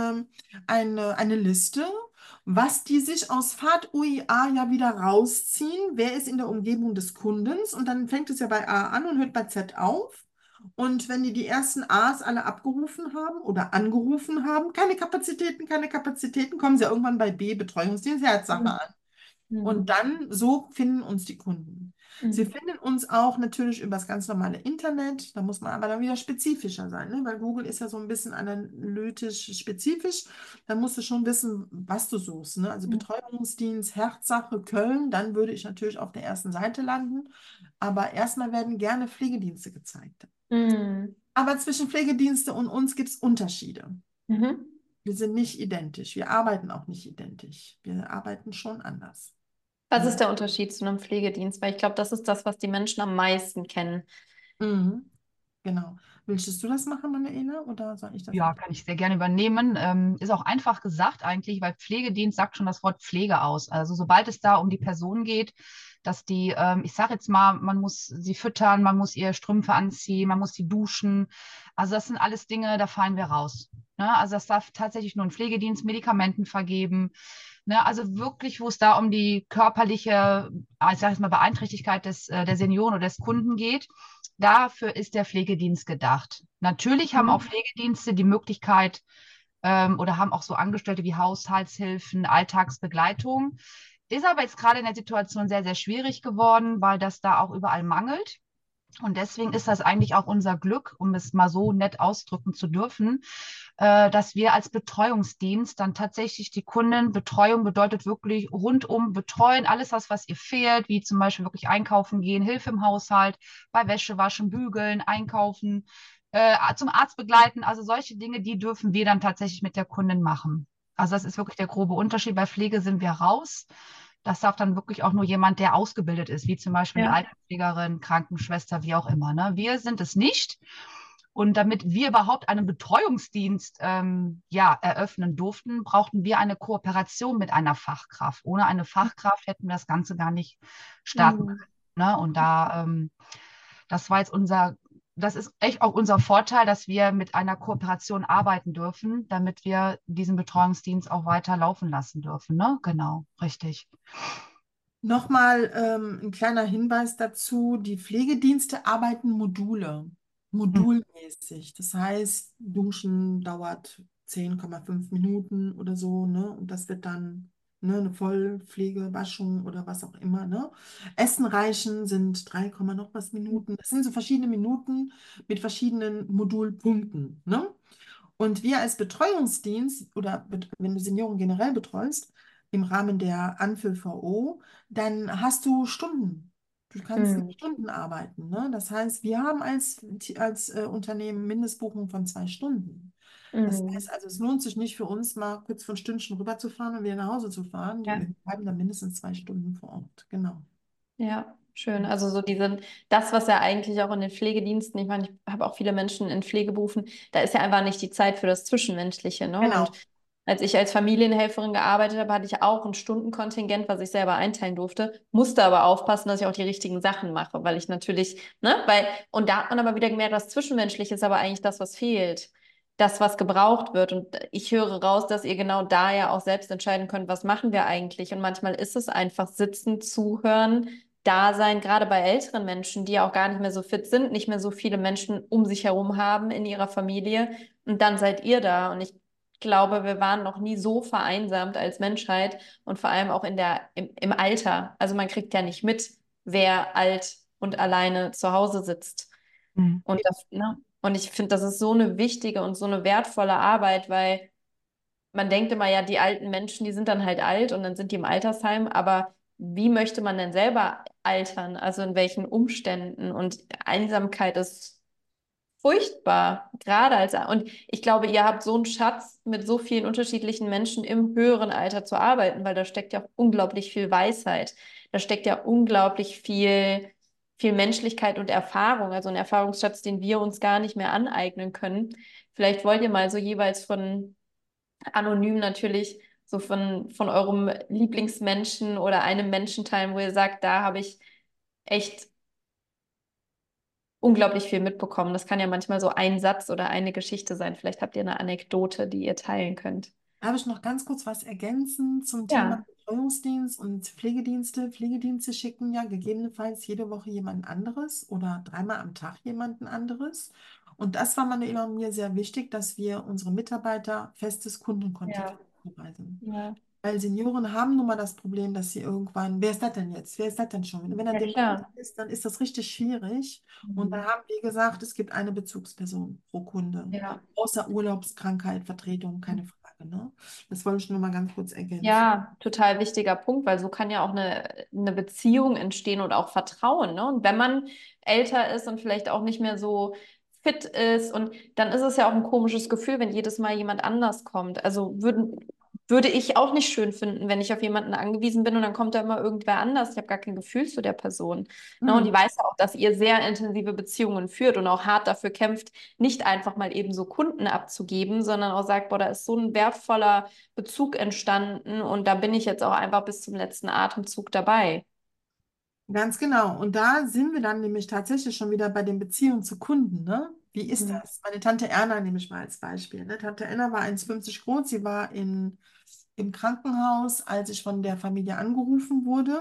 C: eine Liste, was die sich aus Fahrt-UIA ja wieder rausziehen. Wer ist in der Umgebung des Kundens? Und dann fängt es ja bei A an und hört bei Z auf. Und wenn die ersten A's alle abgerufen haben oder angerufen haben, keine Kapazitäten, kommen sie ja irgendwann bei B, Betreuungsdienst, Herzsache
A: Mhm.
C: an. Und
A: Mhm.
C: dann, so finden uns die Kunden. Sie
A: Mhm.
C: finden uns auch natürlich über das ganz normale Internet. Da muss man aber dann wieder spezifischer sein, ne? Weil Google ist ja so ein bisschen analytisch spezifisch. Da musst du schon wissen, was du suchst, ne? Also
A: Mhm.
C: Betreuungsdienst, Herzsache, Köln, dann würde ich natürlich auf der ersten Seite landen. Aber erstmal werden gerne Pflegedienste gezeigt.
A: Mhm.
C: Aber zwischen Pflegedienste und uns gibt es Unterschiede.
A: Mhm.
C: Wir sind nicht identisch. Wir arbeiten auch nicht identisch. Wir arbeiten schon anders.
A: Was ist
C: Mhm.
A: der Unterschied zu einem Pflegedienst? Weil ich glaube, das ist das, was die Menschen am meisten kennen.
C: Mhm. Genau. Willst du das machen, Manuela, oder soll ich das
B: Ja,
C: machen?
B: kann ich sehr gerne übernehmen. Ist auch einfach gesagt eigentlich, weil Pflegedienst sagt schon das Wort Pflege aus. Also sobald es da um die Person geht, dass die, ich sage jetzt mal, man muss sie füttern, man muss ihr Strümpfe anziehen, man muss sie duschen. Also das sind alles Dinge, da fallen wir raus. Ne? Also das darf tatsächlich nur ein Pflegedienst, Medikamenten vergeben. Ne? Also wirklich, wo es da um die körperliche, ich sage jetzt mal, Beeinträchtigkeit der Senioren oder des Kunden geht. Dafür ist der Pflegedienst gedacht. Natürlich haben auch
A: Mhm.
B: Pflegedienste die Möglichkeit oder haben auch so Angestellte wie Haushaltshilfen, Alltagsbegleitung. Ist aber jetzt gerade in der Situation sehr, sehr schwierig geworden, weil das da auch überall mangelt. Und deswegen ist das eigentlich auch unser Glück, um es mal so nett ausdrücken zu dürfen, dass wir als Betreuungsdienst dann tatsächlich die Kunden, Betreuung bedeutet wirklich rundum betreuen, alles was ihr fehlt, wie zum Beispiel wirklich einkaufen gehen, Hilfe im Haushalt, bei Wäsche waschen, bügeln, einkaufen, zum Arzt begleiten, also solche Dinge, die dürfen wir dann tatsächlich mit der Kundin machen. Also das ist wirklich der grobe Unterschied. Bei Pflege sind wir raus. Das darf dann wirklich auch nur jemand, der ausgebildet ist, wie zum Beispiel eine
A: Ja.
B: Altenpflegerin, Krankenschwester, wie auch immer. Ne? Wir sind es nicht. Und damit wir überhaupt einen Betreuungsdienst ja, eröffnen durften, brauchten wir eine Kooperation mit einer Fachkraft. Ohne eine Fachkraft hätten wir das Ganze gar nicht starten
A: Mhm.
B: können. Ne? Und da, das war jetzt das ist echt auch unser Vorteil, dass wir mit einer Kooperation arbeiten dürfen, damit wir diesen Betreuungsdienst auch weiter laufen lassen dürfen. Ne? Genau, richtig.
C: Nochmal ein kleiner Hinweis dazu. Die Pflegedienste arbeiten
B: Mhm.
C: modulmäßig. Das heißt, Duschen dauert 10,5 Minuten oder so, ne? Und das wird dann, ne, eine Vollpflege, Waschung oder was auch immer, ne? Essen reichen sind 3, noch was Minuten. Das sind so verschiedene Minuten mit verschiedenen Modulpunkten, ne? Und wir als Betreuungsdienst oder wenn du Senioren generell betreust, im Rahmen der ANFIL-VO, dann hast du Stunden. Du kannst mit
A: Mhm.
C: Stunden arbeiten. Ne? Das heißt, wir haben als Unternehmen Mindestbuchung von 2 Stunden. Das
A: Mhm.
C: heißt also, es lohnt sich nicht für uns, mal kurz für ein Stündchen rüberzufahren und wieder nach Hause zu fahren.
A: Ja.
C: Wir bleiben dann mindestens 2 Stunden vor Ort. Genau.
A: Ja, schön. Also so das, was ja eigentlich auch in den Pflegediensten, ich meine, ich habe auch viele Menschen in Pflegeberufen, da ist ja einfach nicht die Zeit für das Zwischenmenschliche, ne? Und
C: Genau.
A: als ich als Familienhelferin gearbeitet habe, hatte ich auch ein Stundenkontingent, was ich selber einteilen durfte, musste aber aufpassen, dass ich auch die richtigen Sachen mache, weil ich natürlich, ne, und da hat man aber wieder gemerkt, das Zwischenmenschliche ist aber eigentlich das, was fehlt. Das, was gebraucht wird. Und ich höre raus, dass ihr genau da ja auch selbst entscheiden könnt, was machen wir eigentlich. Und manchmal ist es einfach sitzen, zuhören, da sein, gerade bei älteren Menschen, die ja auch gar nicht mehr so fit sind, nicht mehr so viele Menschen um sich herum haben in ihrer Familie. Und dann seid ihr da. Und ich glaube, wir waren noch nie so vereinsamt als Menschheit und vor allem auch im Alter. Also man kriegt ja nicht mit, wer alt und alleine zu Hause sitzt.
B: Mhm.
A: Und ne? Und ich finde, das ist so eine wichtige und so eine wertvolle Arbeit, weil man denkt immer, ja, die alten Menschen, die sind dann halt alt und dann sind die im Altersheim, aber wie möchte man denn selber altern? Also in welchen Umständen? Und Einsamkeit ist furchtbar, gerade und ich glaube, ihr habt so einen Schatz, mit so vielen unterschiedlichen Menschen im höheren Alter zu arbeiten, weil da steckt ja unglaublich viel Weisheit. Da steckt ja unglaublich viel Menschlichkeit und Erfahrung, also ein Erfahrungsschatz, den wir uns gar nicht mehr aneignen können. Vielleicht wollt ihr mal so jeweils von anonym natürlich so von eurem Lieblingsmenschen oder einem Menschen teilen, wo ihr sagt, da habe ich echt unglaublich viel mitbekommen. Das kann ja manchmal so ein Satz oder eine Geschichte sein. Vielleicht habt ihr eine Anekdote, die ihr teilen könnt.
C: Darf ich noch ganz kurz was ergänzen zum Thema
A: Ja,
C: Betreuungsdienst und Pflegedienste? Pflegedienste schicken ja gegebenenfalls jede Woche jemand anderes oder dreimal am Tag jemanden anderes. Und das war Manuela und mir sehr wichtig, dass wir unsere Mitarbeiter festes Kundenkontakt
A: ja,
C: vorweisen.
A: ja.
C: Weil Senioren haben nun mal das Problem, dass sie irgendwann, wer ist das denn jetzt? Wer ist das denn schon? Wenn er
A: Ja,
C: dement
A: klar.
C: ist, dann ist das richtig schwierig. Und da
A: Mhm.
C: haben wir gesagt, es gibt eine Bezugsperson pro Kunde.
A: Ja.
C: Außer Urlaubskrankheit, Vertretung, keine Frage, ne? Das wollte ich nur mal ganz kurz ergänzen.
A: Ja, total wichtiger Punkt, weil so kann ja auch eine Beziehung entstehen und auch Vertrauen, ne? Und wenn man älter ist und vielleicht auch nicht mehr so fit ist, und dann ist es ja auch ein komisches Gefühl, wenn jedes Mal jemand anders kommt. Also würde ich auch nicht schön finden, wenn ich auf jemanden angewiesen bin und dann kommt da immer irgendwer anders. Ich habe gar kein Gefühl zu der Person. Ne? Und
C: Hm.
A: die weiß ja auch, dass ihr sehr intensive Beziehungen führt und auch hart dafür kämpft, nicht einfach mal eben so Kunden abzugeben, sondern auch sagt, boah, da ist so ein wertvoller Bezug entstanden und da bin ich jetzt auch einfach bis zum letzten Atemzug dabei.
C: Ganz genau. Und da sind wir dann nämlich tatsächlich schon wieder bei den Beziehungen zu Kunden, ne? Wie ist
A: Mhm.
C: das? Meine Tante Erna nehme ich mal als Beispiel. Ne? Tante Erna war 1,50 groß. Sie war im Krankenhaus, als ich von der Familie angerufen wurde.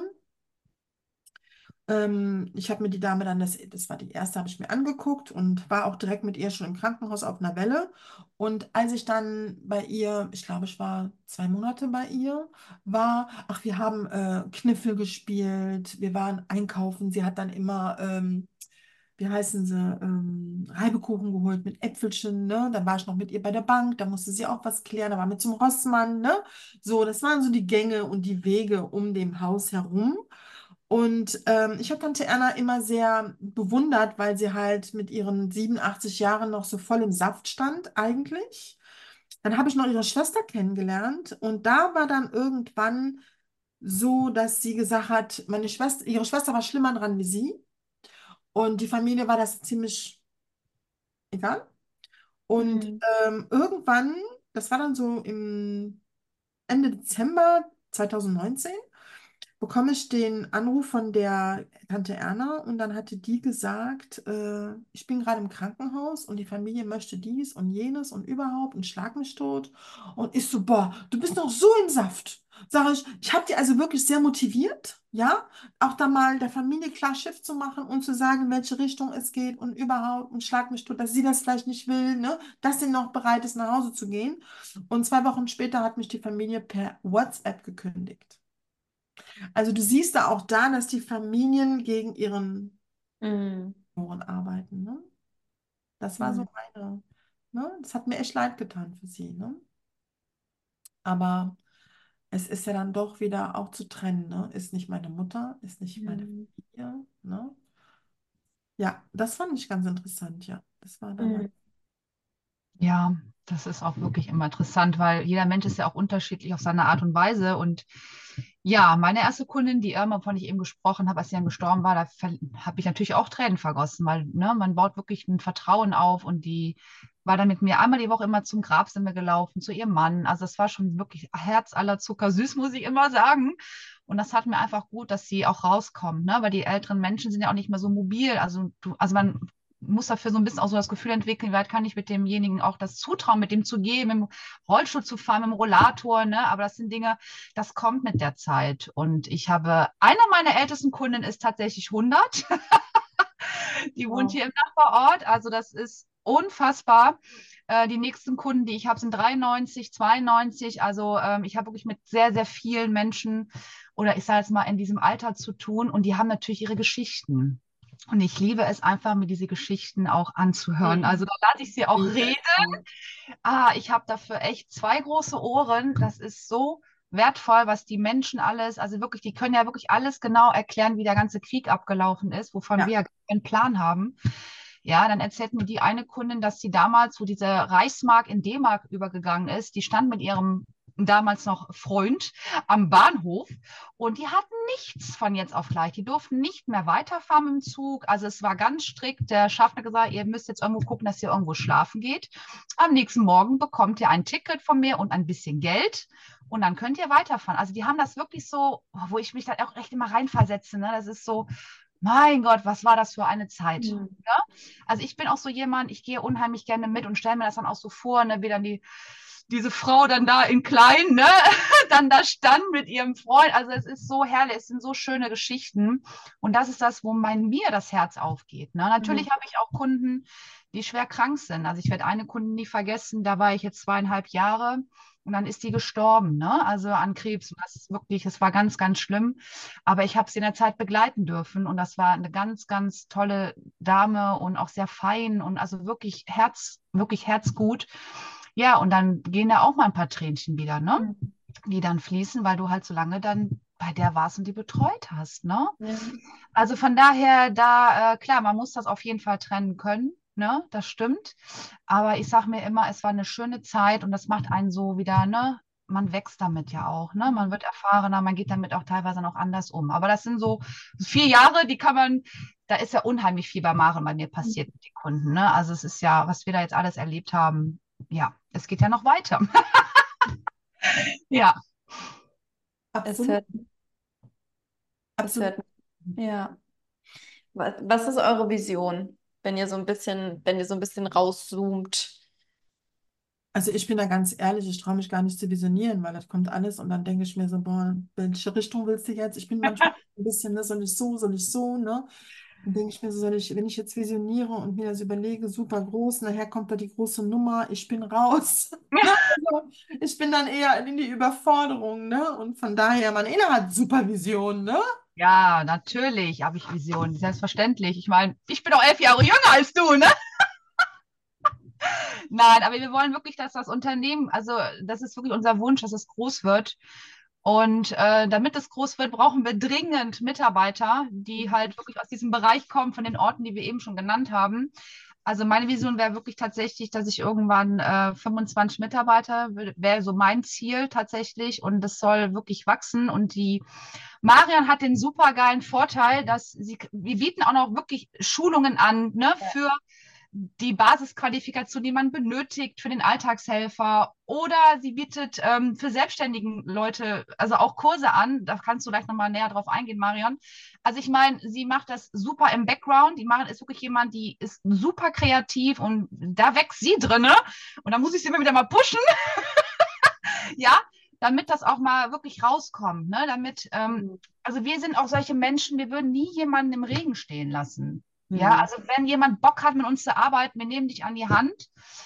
C: Ich habe mir die Dame dann, das war die erste, habe ich mir angeguckt und war auch direkt mit ihr schon im Krankenhaus auf einer Welle. Und als ich dann bei ihr, ich glaube, ich war 2 Monate bei ihr, ach, wir haben Kniffel gespielt, wir waren einkaufen. Sie hat dann immer, wie heißen sie, Reibekuchen geholt mit Äpfelchen, ne? Dann war ich noch mit ihr bei der Bank, da musste sie auch was klären, da waren wir zum Rossmann, ne? So, das waren so die Gänge und die Wege um dem Haus herum. Und ich habe Tante Erna immer sehr bewundert, weil sie halt mit ihren 87 Jahren noch so voll im Saft stand, eigentlich. Dann habe ich noch ihre Schwester kennengelernt und da war dann irgendwann so, dass sie gesagt hat, ihre Schwester war schlimmer dran wie sie und die Familie war das ziemlich egal. Und
A: Mhm.
C: irgendwann, das war dann so im Ende Dezember 2019, bekomme ich den Anruf von der Tante Erna und dann hatte die gesagt, ich bin gerade im Krankenhaus und die Familie möchte dies und jenes und überhaupt und schlag mich tot. Und ich so, boah, du bist noch so im Saft. Sage ich habe die also wirklich sehr motiviert, ja, auch da mal der Familie klar Schiff zu machen und zu sagen, in welche Richtung es geht und überhaupt und schlag mich tot, dass sie das vielleicht nicht will, ne, dass sie noch bereit ist, nach Hause zu gehen. Und 2 Wochen später hat mich die Familie per WhatsApp gekündigt. Also du siehst da auch da, dass die Familien gegen ihren
A: Mhm.
C: Ohren arbeiten, ne? Das war so
A: Mhm.
C: meine, ne? Das hat mir echt leid getan für sie, ne? Aber es ist ja dann doch wieder auch zu trennen, ne? Ist nicht meine Mutter, ist nicht meine
A: Mhm.
C: Familie, ne? Ja, das fand ich ganz interessant, ja. Das war damals.
A: Mhm.
B: Ja, das ist auch wirklich immer interessant, weil jeder Mensch ist ja auch unterschiedlich auf seine Art und Weise. Und ja, meine erste Kundin, die Irma, wovon ich eben gesprochen habe, als sie dann gestorben war, da habe ich natürlich auch Tränen vergossen, weil ne, man baut wirklich ein Vertrauen auf und die war dann mit mir einmal die Woche immer zum Grab sind wir gelaufen, zu ihrem Mann. Also das war schon wirklich Herz aller Zucker süß, muss ich immer sagen. Und das hat mir einfach gut, dass sie auch rauskommt, ne? Weil die älteren Menschen sind ja auch nicht mehr so mobil. Also man muss dafür so ein bisschen auch so das Gefühl entwickeln, wie weit kann ich mit demjenigen auch das zutrauen, mit dem zu gehen, mit dem Rollstuhl zu fahren, mit dem Rollator, ne? Aber das sind Dinge, das kommt mit der Zeit. Und ich habe, eine meiner ältesten Kunden ist tatsächlich 100. Die wohnt
C: Wow.
B: hier im Nachbarort. Also das ist unfassbar. Die nächsten Kunden, die ich habe, sind 93, 92. Also ich habe wirklich mit sehr, sehr vielen Menschen oder ich sage jetzt mal in diesem Alter zu tun und die haben natürlich ihre Geschichten. Und ich liebe es einfach, mir diese Geschichten auch anzuhören. Also
C: Mhm.
B: da lasse ich sie auch
C: Liebe
B: reden.
C: es auch.
B: Ich habe dafür echt zwei große Ohren. Das ist so wertvoll, was die Menschen alles, also wirklich, die können ja wirklich alles genau erklären, wie der ganze Krieg abgelaufen ist, wovon wir
C: Ja.
B: ja keinen Plan haben. Ja, dann erzählt mir die eine Kundin, dass sie damals, wo diese Reichsmark in D-Mark übergegangen ist, die stand mit ihrem damals noch Freund am Bahnhof und die hatten nichts von jetzt auf gleich. Die durften nicht mehr weiterfahren im Zug. Also es war ganz strikt. Der Schaffner hat gesagt, ihr müsst jetzt irgendwo gucken, dass ihr irgendwo schlafen geht. Am nächsten Morgen bekommt ihr ein Ticket von mir und ein bisschen Geld und dann könnt ihr weiterfahren. Also die haben das wirklich so, wo ich mich dann auch echt immer reinversetze. Ne? Das ist so, mein Gott, was war das für eine Zeit?
A: Mhm.
B: Ne? Also ich bin auch so jemand, ich gehe unheimlich gerne mit und stelle mir das dann auch so vor, ne, wie dann diese Frau dann da in klein, ne, dann da stand mit ihrem Freund. Also es ist so herrlich, es sind so schöne Geschichten. Und das ist das, wo mir das Herz aufgeht. Ne? Natürlich
A: Mhm.
B: habe ich auch Kunden, die schwer krank sind. Also ich werde eine Kundin nie vergessen, da war ich jetzt 2,5 Jahre und dann ist die gestorben, ne? Also an Krebs. Und das ist wirklich, es war ganz, ganz schlimm. Aber ich habe sie in der Zeit begleiten dürfen und das war eine ganz, ganz tolle Dame und auch sehr fein und also wirklich herzgut. Ja, und dann gehen da auch mal ein paar Tränchen wieder, ne?
A: Mhm.
B: Die dann fließen, weil du halt so lange dann bei der warst und die betreut hast, ne?
A: Ja.
B: Also von daher, klar, man muss das auf jeden Fall trennen können, ne? Das stimmt. Aber ich sage mir immer, es war eine schöne Zeit und das macht einen so wieder, ne? Man wächst damit ja auch, ne? Man wird erfahrener, man geht damit auch teilweise noch anders um. Aber das sind so 4 Jahre, da ist ja unheimlich viel bei Maren bei mir passiert mit den Kunden, ne? Also es ist ja, was wir da jetzt alles erlebt haben, ja, es geht ja noch weiter. Ja.
C: Ab
A: Es
C: fünf,
A: hört,
C: ab
A: es
C: fünf.
A: hört, ja. Was ist eure Vision, wenn ihr so ein bisschen rauszoomt?
C: Also ich bin da ganz ehrlich, ich traue mich gar nicht zu visionieren, weil das kommt alles und dann denke ich mir so, boah, welche Richtung willst du jetzt? Ich bin manchmal ein bisschen, ne, soll ich so, ne? Dann denke ich mir so, wenn ich jetzt visioniere und mir das überlege, super groß, nachher kommt da die große Nummer, ich bin raus. Ne? Also ich bin dann eher in die Überforderung, ne? Und von daher, Manuela hat Supervision, ne?
B: Ja, natürlich habe ich Visionen, selbstverständlich. Ich meine, ich bin auch 11 Jahre jünger als du, ne? Nein, aber wir wollen wirklich, dass das Unternehmen, also das ist wirklich unser Wunsch, dass es groß wird. Und damit es groß wird, brauchen wir dringend Mitarbeiter, die halt wirklich aus diesem Bereich kommen, von den Orten, die wir eben schon genannt haben. Also meine Vision wäre wirklich tatsächlich, dass ich irgendwann 25 Mitarbeiter, wäre so mein Ziel tatsächlich. Und das soll wirklich wachsen. Und die Marion hat den supergeilen Vorteil, wir bieten auch noch wirklich Schulungen an, ne, für die Basisqualifikation, die man benötigt für den Alltagshelfer. Oder sie bietet für selbstständigen Leute also auch Kurse an. Da kannst du gleich nochmal näher drauf eingehen, Marion. Also ich meine, sie macht das super im Background. Die Marion ist wirklich jemand, die ist super kreativ und da wächst sie drinne. Und da muss ich sie immer wieder mal pushen, ja, damit das auch mal wirklich rauskommt. Ne?
A: Mhm.
B: Also wir sind auch solche Menschen, wir würden nie jemanden im Regen stehen lassen. Ja,
A: Mhm.
B: also wenn jemand Bock hat, mit uns zu arbeiten, wir nehmen dich an die Hand.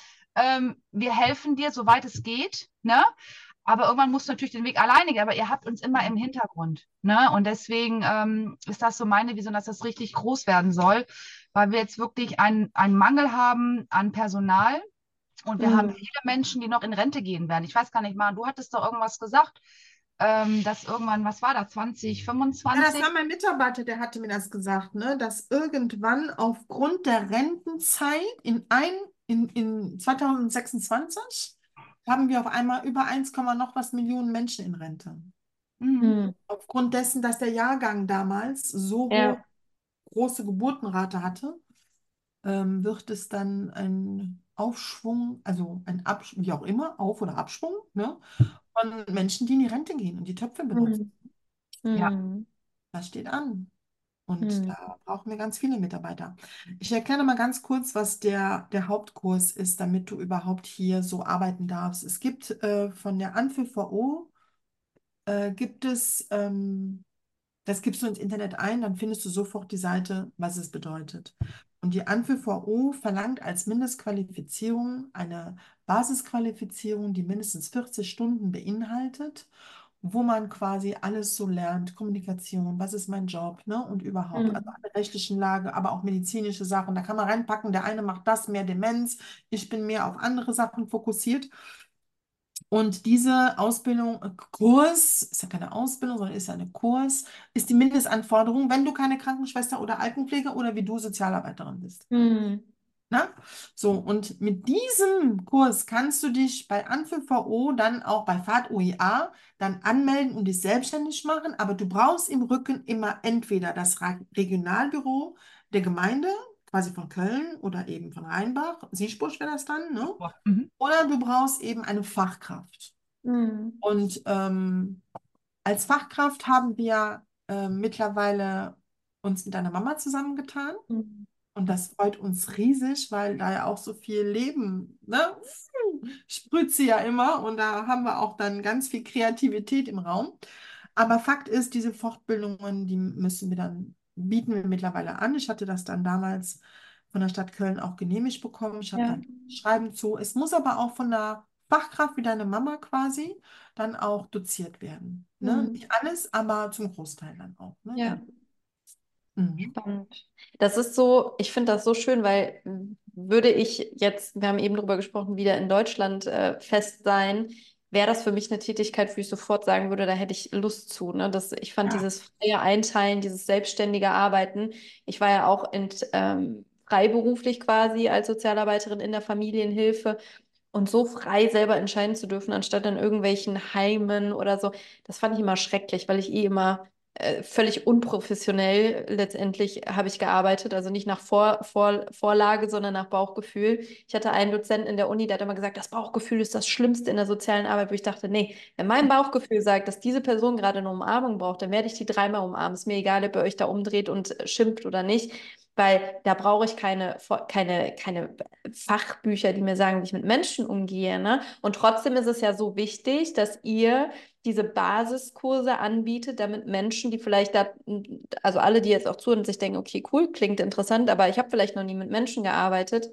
B: Wir helfen dir, soweit es geht. Ne? Aber irgendwann musst du natürlich den Weg alleine gehen, aber ihr habt uns immer im Hintergrund. Ne? Und deswegen ist das so meine Vision, dass das richtig groß werden soll, weil wir jetzt wirklich einen Mangel haben an Personal. Und wir haben
A: Mhm.
B: viele Menschen, die noch in Rente gehen werden. Ich weiß gar nicht mal, du hattest doch irgendwas gesagt, dass irgendwann, was war das,
C: Ja, das
B: 2025?
C: war mein Mitarbeiter, der hatte mir das gesagt, ne, dass irgendwann aufgrund der Rentenzeit in 2026 haben wir auf einmal über 1, noch was Millionen Menschen in Rente.
B: Mhm.
A: Mhm.
C: Aufgrund dessen, dass der Jahrgang damals so hohe,
A: Ja.
C: große Geburtenrate hatte, wird es dann ein Aufschwung, also ein Abschwung, wie auch immer, Auf- oder Abschwung, ne, von Menschen, die in die Rente gehen und die Töpfe benutzen.
A: Mhm.
B: Ja.
A: Mhm.
C: Das steht an. Und
A: Mhm.
C: da brauchen wir ganz viele Mitarbeiter. Ich erkläre mal ganz kurz, was der Hauptkurs ist, damit du überhaupt hier so arbeiten darfst. Es gibt von der ANFIVO, gibt es, das gibst du ins Internet ein, dann findest du sofort die Seite, was es bedeutet. Und die ANFIVO verlangt als Mindestqualifizierung eine Basisqualifizierung, die mindestens 40 Stunden beinhaltet, wo man quasi alles so lernt, Kommunikation, was ist mein Job, ne? Und überhaupt, also
A: Mhm.
C: alle rechtlichen Lage, aber auch medizinische Sachen. Da kann man reinpacken, der eine macht das, mehr Demenz, ich bin mehr auf andere Sachen fokussiert. Und diese Ausbildung, Kurs, ist ja keine Ausbildung, sondern ist ja eine Kurs, ist die Mindestanforderung, wenn du keine Krankenschwester oder Altenpfleger oder wie du Sozialarbeiterin bist.
A: Mhm.
C: Na? So, und mit diesem Kurs kannst du dich bei AnFVO, dann auch bei Fahrt OEA, dann anmelden und dich selbstständig machen, aber du brauchst im Rücken immer entweder das Regionalbüro der Gemeinde, quasi von Köln oder eben von Rheinbach, Siesbusch wäre das dann, ne?
B: Boah. Mhm.
C: Oder du brauchst eben eine Fachkraft.
A: Mhm.
C: Und als Fachkraft haben wir mittlerweile uns mit einer Mama zusammengetan.
A: Mhm.
C: Und das freut uns riesig, weil da ja auch so viel Leben, ne, sprüht sie ja immer. Und da haben wir auch dann ganz viel Kreativität im Raum. Aber Fakt ist, diese Fortbildungen, die müssen wir dann, bieten wir mittlerweile an. Ich hatte das dann damals von der Stadt Köln auch genehmigt bekommen. Ich habe
A: Ja.
C: dann Schreiben zu. Es muss aber auch von der Fachkraft wie deine Mama quasi dann auch doziert werden. Ne?
A: Mhm.
C: Nicht alles, aber zum Großteil dann auch. Ne?
A: Ja.
C: Genau. Mhm.
A: Spannend. Das ist so, ich finde das so schön, weil würde ich jetzt, wir haben eben darüber gesprochen, wieder in Deutschland fest sein, wäre das für mich eine Tätigkeit, wo ich sofort sagen würde, da hätte ich Lust zu. Ne? Ich fand
C: Ja,
A: dieses freie Einteilen, dieses selbstständige Arbeiten. Ich war ja auch freiberuflich quasi als Sozialarbeiterin in der Familienhilfe. Und so frei selber entscheiden zu dürfen, anstatt in irgendwelchen Heimen oder so, das fand ich immer schrecklich, weil ich immer völlig unprofessionell letztendlich habe ich gearbeitet, also nicht nach Vorlage, sondern nach Bauchgefühl. Ich hatte einen Dozenten in der Uni, der hat immer gesagt, das Bauchgefühl ist das Schlimmste in der sozialen Arbeit, wo ich dachte, nee, wenn mein Bauchgefühl sagt, dass diese Person gerade eine Umarmung braucht, dann werde ich die dreimal umarmen. Ist mir egal, ob ihr euch da umdreht und schimpft oder nicht. Weil da brauche ich keine Fachbücher, die mir sagen, wie ich mit Menschen umgehe. Ne? Und trotzdem ist es ja so wichtig, dass ihr diese Basiskurse anbietet, damit Menschen, die vielleicht da, also alle, die jetzt auch zuhören und sich denken, okay, cool, klingt interessant, aber ich habe vielleicht noch nie mit Menschen gearbeitet,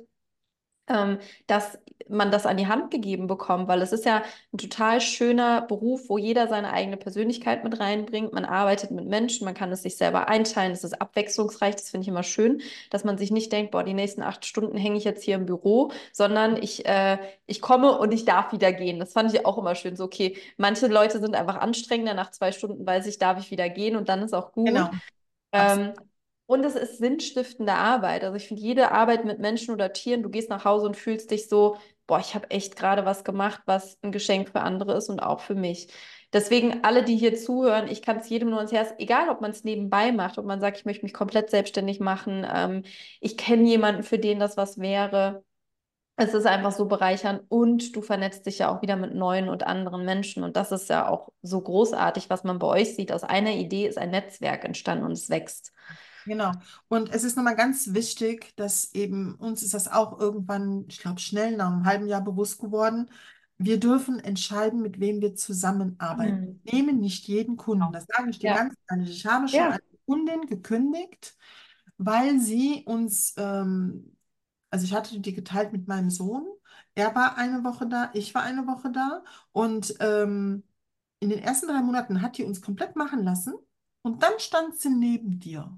A: dass man das an die Hand gegeben bekommt, weil es ist ja ein total schöner Beruf, wo jeder seine eigene Persönlichkeit mit reinbringt. Man arbeitet mit Menschen, man kann es sich selber einteilen, es ist abwechslungsreich, das finde ich immer schön, dass man sich nicht denkt, boah, die nächsten 8 Stunden hänge ich jetzt hier im Büro, sondern ich komme und ich darf wieder gehen. Das fand ich auch immer schön. So, okay, manche Leute sind einfach anstrengender, nach 2 Stunden weiß ich, darf ich wieder gehen und dann ist auch gut.
C: genau. Absolut.
A: Ähm, und es ist sinnstiftende Arbeit. Also ich finde, jede Arbeit mit Menschen oder Tieren, du gehst nach Hause und fühlst dich so, boah, ich habe echt gerade was gemacht, was ein Geschenk für andere ist und auch für mich. Deswegen alle, die hier zuhören, ich kann es jedem nur ans Herz, egal ob man es nebenbei macht, ob man sagt, ich möchte mich komplett selbstständig machen, ich kenne jemanden, für den das was wäre. Es ist einfach so bereichernd und du vernetzt dich ja auch wieder mit neuen und anderen Menschen. Und das ist ja auch so großartig, was man bei euch sieht. Aus einer Idee ist ein Netzwerk entstanden und es wächst.
C: Genau. Und es ist nochmal ganz wichtig, dass eben uns ist das auch irgendwann, ich glaube, schnell nach einem halben Jahr bewusst geworden. Wir dürfen entscheiden, mit wem wir zusammenarbeiten.
A: Hm.
C: Wir nehmen nicht jeden Kunden.
B: Genau.
C: Das sage ich dir
A: Ja,
C: ganz ehrlich. Ich habe schon
A: ja.
C: eine Kundin gekündigt, weil sie uns, also ich hatte die geteilt mit meinem Sohn. Er war eine Woche da, ich war eine Woche da. Und in den ersten 3 Monaten hat die uns komplett machen lassen. Und dann stand sie neben dir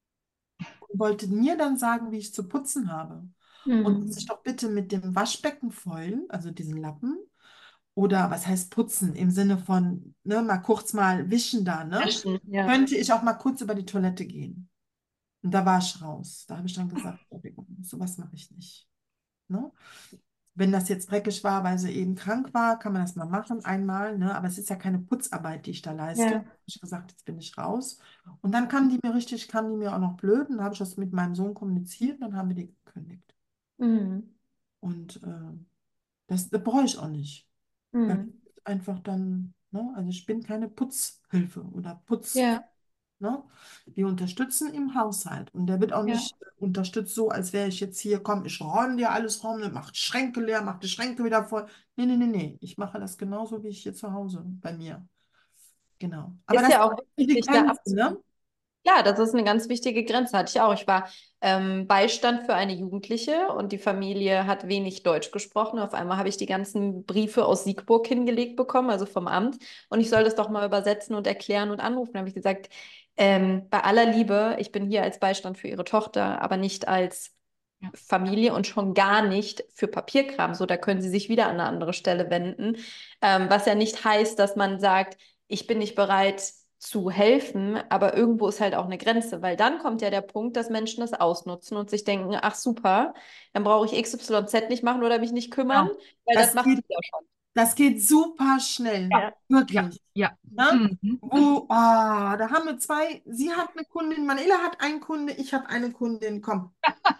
C: und wollte mir dann sagen, wie ich zu putzen habe. Und sich
A: Hm.
C: doch bitte mit dem Waschbecken feulen, also diesen Lappen, oder was heißt putzen im Sinne von, ne, mal kurz mal wischen da, ne?
A: Flaschen, ja.
C: Könnte ich auch mal kurz über die Toilette gehen. Und da war ich raus. Da habe ich dann gesagt, sowas mache ich nicht. Ne? Wenn das jetzt dreckig war, weil sie eben krank war, kann man das mal machen, einmal, ne? Aber es ist ja keine Putzarbeit, die ich da leiste.
A: Ja.
C: Hab ich gesagt, jetzt bin ich raus. Und dann kam die mir auch noch blöd. Und dann habe ich das mit meinem Sohn kommuniziert und dann haben wir die gekündigt.
A: Hm.
C: Und das brauche ich auch nicht. Weil
A: Hm.
C: einfach dann, ne? Also ich bin keine Putzhilfe oder Putz.
A: Ja,
C: Ne? Wir unterstützen im Haushalt und der wird auch
A: ja.
C: nicht unterstützt so, als wäre ich jetzt hier, komm, ich räume dir alles rum, mach die Schränke leer, mach die Schränke wieder voll. Nee, nee, nee, nee. Ich mache das genauso wie ich hier zu Hause bei mir. Genau. Aber
A: Ist
C: das ist
A: ja auch
C: die
A: wichtig, sich da
C: Grenze,
A: abzuholen.
C: ne?
A: Ja, das ist eine ganz wichtige Grenze, hatte ich auch. Ich war Beistand für eine Jugendliche und die Familie hat wenig Deutsch gesprochen. Auf einmal habe ich die ganzen Briefe aus Siegburg hingelegt bekommen, also vom Amt. Und ich soll das doch mal übersetzen und erklären und anrufen. Da habe ich gesagt, bei aller Liebe, ich bin hier als Beistand für Ihre Tochter, aber nicht als
B: Ja.
A: Familie und schon gar nicht für Papierkram. So, da können sie sich wieder an eine andere Stelle wenden. Was ja nicht heißt, dass man sagt, ich bin nicht bereit zu helfen, aber irgendwo ist halt auch eine Grenze, weil dann kommt ja der Punkt, dass Menschen das ausnutzen und sich denken, ach super, dann brauche ich XYZ nicht machen oder mich nicht kümmern,
B: Genau.
A: weil das
C: Das
A: macht
C: geht,
A: sie ja schon.
C: das geht super schnell,
B: Ja,
A: Ja.
B: ja,
C: wirklich.
B: ja.
C: Ne?
B: Mhm.
C: Da haben wir zwei, sie hat eine Kundin, Manela hat einen Kunde, ich habe eine Kundin, komm.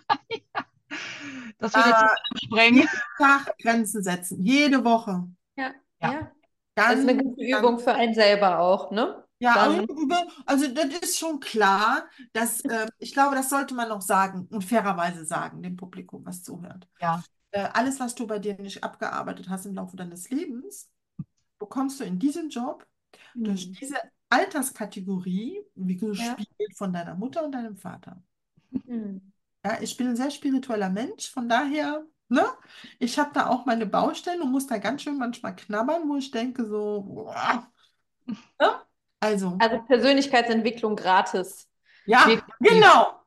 B: Das würde jetzt
C: Äh,
B: sprengen.
C: Jeden Tag Grenzen setzen, jede Woche.
A: Ja,
B: Ja,
A: ja. Das ist eine
C: Ganz,
A: gute
C: ganz,
A: Übung für einen selber auch, ne?
C: ja,
A: Dann,
C: also das ist schon klar, dass ich glaube, das sollte man noch sagen und fairerweise sagen, dem Publikum, was zuhört.
B: ja,
C: Alles, was du bei dir nicht abgearbeitet hast im Laufe deines Lebens, bekommst du in diesem Job durch
A: hm,
C: diese Alterskategorie, wie
A: ja.
C: gespiegelt von deiner Mutter und deinem Vater.
A: Hm.
C: Ja, ich bin ein sehr spiritueller Mensch, von daher, ne, ich habe da auch meine Baustellen und muss da ganz schön manchmal knabbern, wo ich denke so, boah, ne? Also,
A: Also Persönlichkeitsentwicklung gratis.
C: ja,
B: definitiv.
C: genau,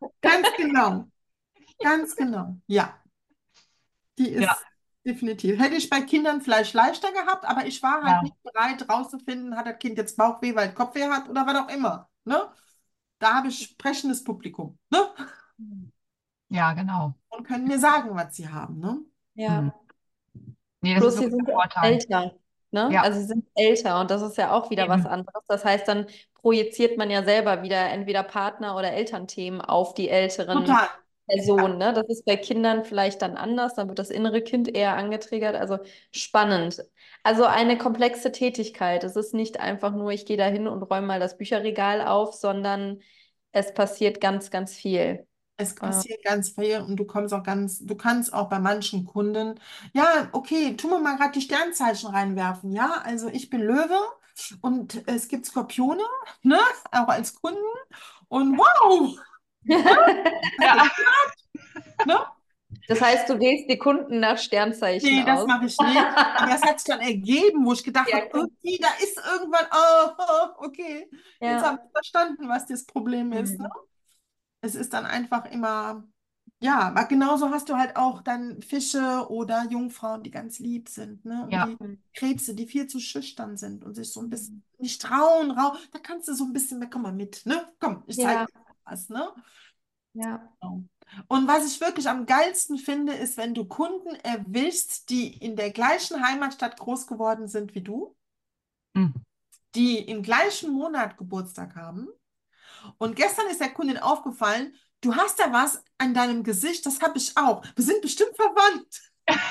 C: ganz genau, ja, die
B: Ja,
C: ist definitiv. Hätte ich bei Kindern vielleicht leichter gehabt, aber ich war halt
B: ja.
C: nicht bereit, rauszufinden, hat das Kind jetzt Bauchweh, weil Kopfweh hat oder was auch immer, ne? Da habe ich sprechendes Publikum, ne?
B: Ja, genau.
C: Und können mir sagen, was sie haben, ne?
B: Mhm.
A: Ja.
B: Nee, das ist
A: Plus sie
B: wirklich
A: sind
B: der
A: auch
B: Vorteil.
A: älter, ne?
B: Ja,
A: Also sie sind älter und das ist ja auch wieder was
B: eben.
A: anderes. Das heißt, dann projiziert man ja selber wieder entweder Partner- oder Elternthemen auf die älteren
C: Total. Ja.
A: Personen, ne? Das ist bei Kindern vielleicht dann anders, dann wird das innere Kind eher angetriggert. Also spannend. Also eine komplexe Tätigkeit. Es ist nicht einfach nur, ich gehe da hin und räume mal das Bücherregal auf, sondern es passiert ganz, ganz viel.
C: Es
A: Äh,
C: passiert ganz viel und du kannst auch bei manchen Kunden, ja, okay, tu mir mal gerade die Sternzeichen reinwerfen, ja, also ich bin Löwe und es gibt Skorpione, ne, auch als Kunden und wow, hat
B: Ja,
C: geklappt, ne?
A: Das heißt, du wählst die Kunden nach Sternzeichen
C: Nee, das
A: aus.
C: mache ich nicht, aber es hat sich dann ergeben, wo ich gedacht
A: Ja,
C: habe,
A: klar.
C: irgendwie, da ist irgendwann, oh, okay, jetzt
A: Ja.
C: habe ich verstanden, was das Problem ist, ne?
A: Hm.
C: Es ist dann einfach immer, ja, aber genauso hast du halt auch dann Fische oder Jungfrauen, die ganz lieb sind, ne? Und
B: ja,
C: die Krebse, die viel zu schüchtern sind und sich so ein bisschen
A: Hm.
C: nicht trauen, da kannst du so ein bisschen mehr, komm mal mit, ne? Komm, ich zeig
A: Ja,
C: dir was, ne?
A: ja.
C: Genau. Und was ich wirklich am geilsten finde, ist, wenn du Kunden erwischst, die in der gleichen Heimatstadt groß geworden sind wie du,
B: Mhm.
C: die im gleichen Monat Geburtstag haben. Und gestern ist der Kundin aufgefallen, du hast da was an deinem Gesicht, das habe ich auch. Wir sind bestimmt verwandt.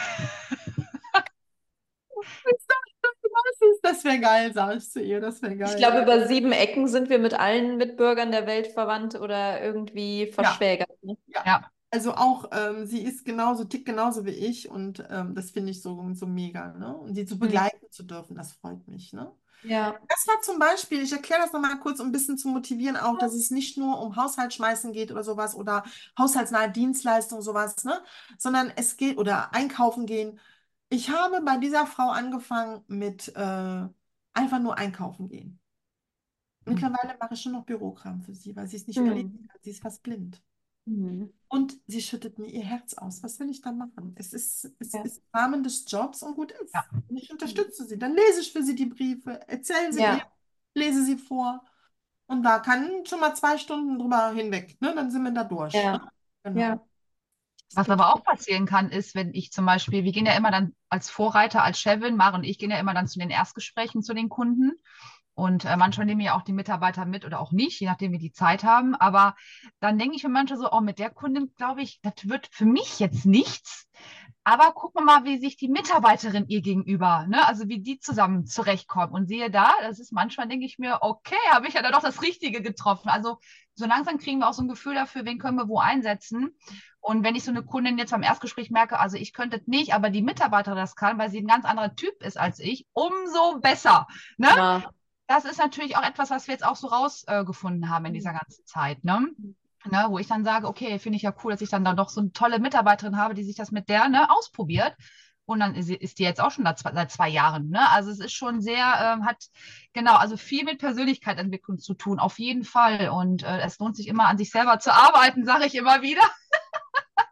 C: Ich sag, was ist? Das wäre geil, sag ich zu ihr, das wäre
A: Ich
C: geil.
A: glaube, über 7 Ecken sind wir mit allen Mitbürgern der Welt verwandt oder irgendwie
C: Ja,
A: verschwägert. Ne?
C: ja.
B: Ja,
C: Also auch, sie ist genauso, tickt genauso wie ich und das finde ich so mega, ne? Und sie zu
A: Hm.
C: begleiten zu dürfen, das freut mich, ne?
A: Ja.
C: Das war zum Beispiel, ich erkläre das nochmal kurz, um ein bisschen zu motivieren, auch, dass es nicht nur um Haushalt schmeißen geht oder sowas oder haushaltsnahe Dienstleistungen, sowas, ne? Sondern es geht, oder einkaufen gehen. Ich habe bei dieser Frau angefangen mit einfach nur einkaufen gehen. Mittlerweile mache ich schon noch Bürokram für sie, weil sie es nicht
A: Hm.
C: erledigen kann. Sie ist fast blind.
A: Hm.
C: Und sie schüttet mir ihr Herz aus. Was will ich da machen? Es
A: Ja.
C: ist im Rahmen des Jobs und gut
B: ja,
C: ist. Und ich unterstütze sie. Dann lese ich für sie die Briefe, erzähle sie ihr,
A: Ja.
C: lese sie vor. Und da kann schon mal 2 Stunden drüber hinweg. Ne? Dann sind wir da durch. Ne?
A: Ja.
C: Genau.
A: Ja. Das
B: was
A: geht
B: aber
A: viel.
B: auch passieren kann, ist, wenn ich zum Beispiel, wir gehen ja immer dann als Vorreiter, als Chefin, Maren und ich gehen ja immer dann zu den Erstgesprächen zu den Kunden. Und manchmal nehmen ja auch die Mitarbeiter mit oder auch nicht, je nachdem, wie die Zeit haben. Aber dann denke ich mir manchmal so, oh, mit der Kundin, glaube ich, das wird für mich jetzt nichts. Aber gucken wir mal, wie sich die Mitarbeiterin ihr gegenüber, ne, also wie die zusammen zurechtkommen. Und siehe da, das ist manchmal, denke ich mir, okay, habe ich ja da doch das Richtige getroffen. Also so langsam kriegen wir auch so ein Gefühl dafür, wen können wir wo einsetzen. Und wenn ich so eine Kundin jetzt beim Erstgespräch merke, also ich könnte es nicht, aber die Mitarbeiterin das kann, weil sie ein ganz anderer Typ ist als ich, umso besser. Ne?
A: Ja.
B: Das ist natürlich auch etwas, was wir jetzt auch so rausgefunden haben in dieser ganzen Zeit, ne? Ne, wo ich dann sage, okay, finde ich ja cool, dass ich dann da doch so eine tolle Mitarbeiterin habe, die sich das mit der, ne, ausprobiert. Und dann ist die jetzt auch schon seit 2 Jahren, ne? Also es ist schon sehr, hat genau, also viel mit Persönlichkeitsentwicklung zu tun, auf jeden Fall. Und es lohnt sich immer, an sich selber zu arbeiten, sage ich immer wieder.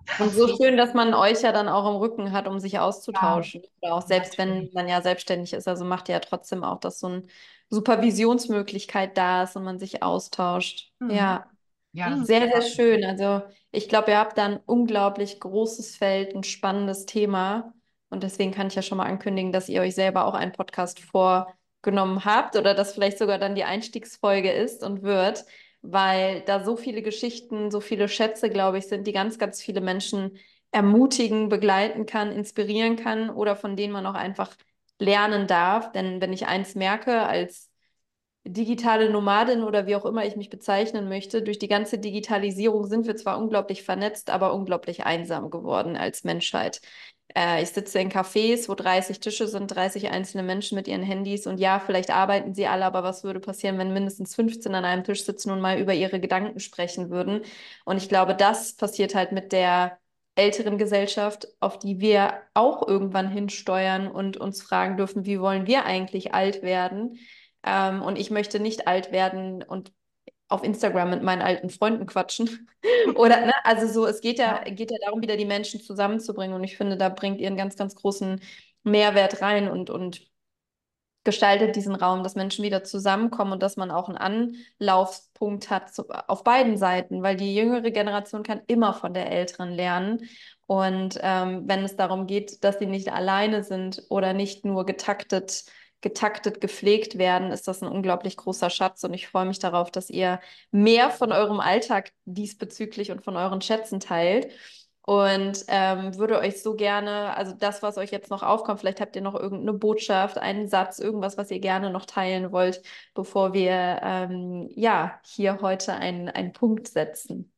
A: Und so schön, dass man euch ja dann auch im Rücken hat, um sich
B: Ja,
A: auszutauschen. Oder auch selbst wenn
B: natürlich.
A: man ja selbstständig ist. Also macht ihr ja trotzdem auch, dass so eine Supervisionsmöglichkeit da ist und man sich austauscht.
C: Mhm.
A: Ja,
B: Ja, das
C: Mhm.
B: ist
A: sehr, sehr
B: super.
A: schön. Also ich glaube, ihr habt da ein unglaublich großes Feld, ein spannendes Thema. Und deswegen kann ich ja schon mal ankündigen, dass ihr euch selber auch einen Podcast vorgenommen habt oder das vielleicht sogar dann die Einstiegsfolge ist und wird, weil da so viele Geschichten, so viele Schätze, glaube ich, sind, die ganz, ganz viele Menschen ermutigen, begleiten kann, inspirieren kann oder von denen man auch einfach lernen darf. Denn wenn ich eins merke als digitale Nomadin oder wie auch immer ich mich bezeichnen möchte, durch die ganze Digitalisierung sind wir zwar unglaublich vernetzt, aber unglaublich einsam geworden als Menschheit. Ich sitze in Cafés, wo 30 Tische sind, 30 einzelne Menschen mit ihren Handys und ja, vielleicht arbeiten sie alle, aber was würde passieren, wenn mindestens 15 an einem Tisch sitzen und mal über ihre Gedanken sprechen würden? Und ich glaube, das passiert halt mit der älteren Gesellschaft, auf die wir auch irgendwann hinsteuern und uns fragen dürfen, wie wollen wir eigentlich alt werden? Und ich möchte nicht alt werden und auf Instagram mit meinen alten Freunden quatschen. Oder, ne, also so, es
B: Ja,
A: geht ja darum, wieder die Menschen zusammenzubringen. Und ich finde, da bringt ihr einen ganz, ganz großen Mehrwert rein und gestaltet diesen Raum, dass Menschen wieder zusammenkommen und dass man auch einen Anlaufpunkt hat auf beiden Seiten, weil die jüngere Generation kann immer von der älteren lernen. Und wenn es darum geht, dass sie nicht alleine sind oder nicht nur getaktet gepflegt werden, ist das ein unglaublich großer Schatz. Und ich freue mich darauf, dass ihr mehr von eurem Alltag diesbezüglich und von euren Schätzen teilt. Und würde euch so gerne, also das, was euch jetzt noch aufkommt, vielleicht habt ihr noch irgendeine Botschaft, einen Satz, irgendwas, was ihr gerne noch teilen wollt, bevor wir ja hier heute einen Punkt setzen.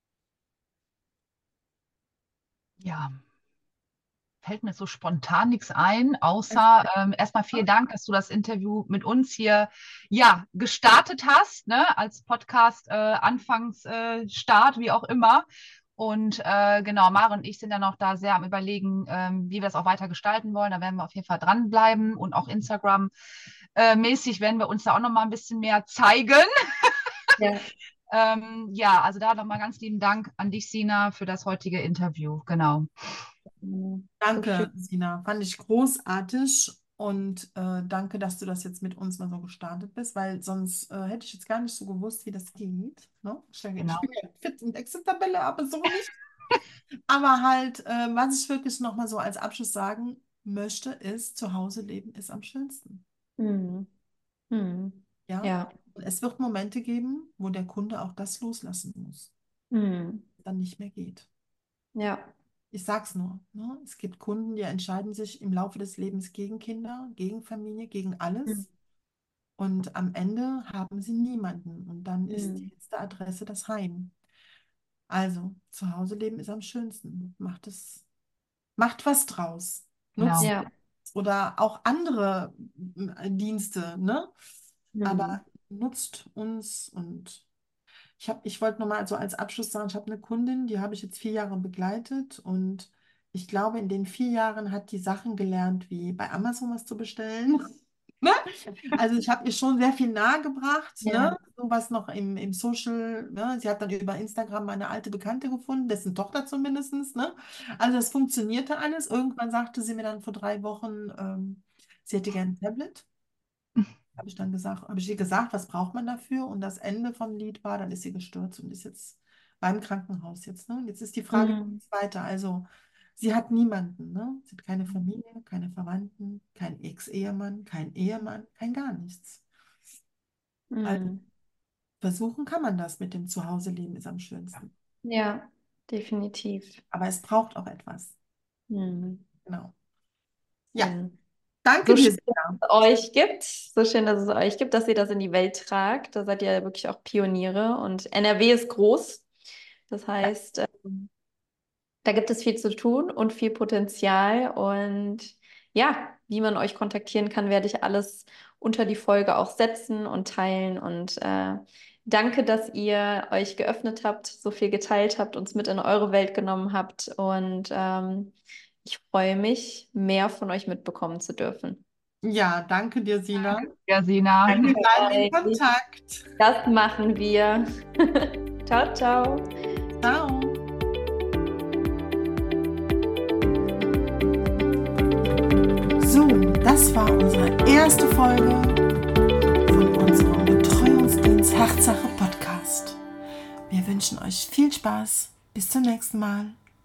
B: ja. Fällt mir so spontan nichts ein, außer erstmal vielen Dank, dass du das Interview mit uns hier ja gestartet hast, ne, als Podcast Anfangsstart, wie auch immer. Und genau, Mare und ich sind ja noch da sehr am Überlegen, wie wir das auch weiter gestalten wollen. Da werden wir auf jeden Fall dranbleiben und auch Instagram mäßig werden wir uns da auch noch mal ein bisschen mehr zeigen.
A: Ja.
B: Ja, also da nochmal ganz lieben Dank an dich, Sina, für das heutige Interview. Genau.
A: So schön.
C: Danke, Sina. Fand ich großartig und danke, dass du das jetzt mit uns mal so gestartet bist, weil sonst hätte ich jetzt gar nicht so gewusst, wie das geht. Ne? Ich
B: Genau.
C: bin ja fit in Excel-Tabelle, aber so nicht. Aber halt, was ich wirklich nochmal so als Abschluss sagen möchte, ist, zu Hause leben ist am schönsten.
A: Hm. Hm.
C: Ja?
A: Ja.
C: Und es wird Momente geben, wo der Kunde auch das loslassen muss,
A: Hm.
C: dann nicht mehr geht.
A: Ja.
C: Ich sag's nur, ne? Es gibt Kunden, die entscheiden sich im Laufe des Lebens gegen Kinder, gegen Familie, gegen
A: Hm.
C: alles. Und am Ende haben sie niemanden. Und dann ist die
A: Hm.
C: letzte Adresse das Heim. Also, zu Hause leben ist am schönsten. Macht was draus.
B: Genau.
C: Nutzt
A: Ja.
C: oder auch andere Dienste, ne?
A: Hm.
C: Aber nutzt uns und ich wollte nochmal so als Abschluss sagen, ich habe eine Kundin, die habe ich jetzt 4 Jahre begleitet und ich glaube, in den 4 Jahren hat die Sachen gelernt, wie bei Amazon was zu bestellen. Ne? Also ich habe ihr schon sehr viel nahegebracht,
A: Ja.
C: ne? Sowas noch im Social, ne? Sie hat dann über Instagram meine alte Bekannte gefunden, dessen Tochter zumindest, ne? Also das funktionierte alles. Irgendwann sagte sie mir dann vor 3 Wochen, sie hätte gerne ein Tablet. Habe ich ihr gesagt, was braucht man dafür? Und das Ende vom Lied war, dann ist sie gestürzt und ist jetzt beim Krankenhaus jetzt, ne? Und jetzt ist die Frage, wie
A: Hm.
C: geht's weiter? Also, sie hat niemanden, ne? Sie hat keine Familie, keine Verwandten, kein Ex-Ehemann, kein Ehemann, kein gar nichts. Also,
A: Hm.
C: versuchen kann man das mit dem Zuhause-Leben ist am schönsten.
A: Ja, definitiv.
C: Aber es braucht auch etwas.
A: Hm.
C: Genau. Ja,
A: Schön.
C: danke
A: So
C: dir,
A: schön, dass
C: Sina.
A: es euch gibt. So schön, dass es euch gibt, dass ihr das in die Welt tragt. Da seid ihr ja wirklich auch Pioniere. Und NRW ist groß. Das heißt, da gibt es viel zu tun und viel Potenzial. Und ja, wie man euch kontaktieren kann, werde ich alles unter die Folge auch setzen und teilen. Und danke, dass ihr euch geöffnet habt, so viel geteilt habt, uns mit in eure Welt genommen habt. Und ich freue mich, mehr von euch mitbekommen zu dürfen.
C: Ja, danke dir, Sina.
B: Ja, Sina.
C: Wir
A: Danke
C: bleiben in
A: euch.
C: Kontakt.
A: Das machen wir. Ciao, ciao.
C: Ciao. erste Folge von unserem Betreuungsdienst Herzsache Podcast. Wir wünschen euch viel Spaß. Bis zum nächsten Mal.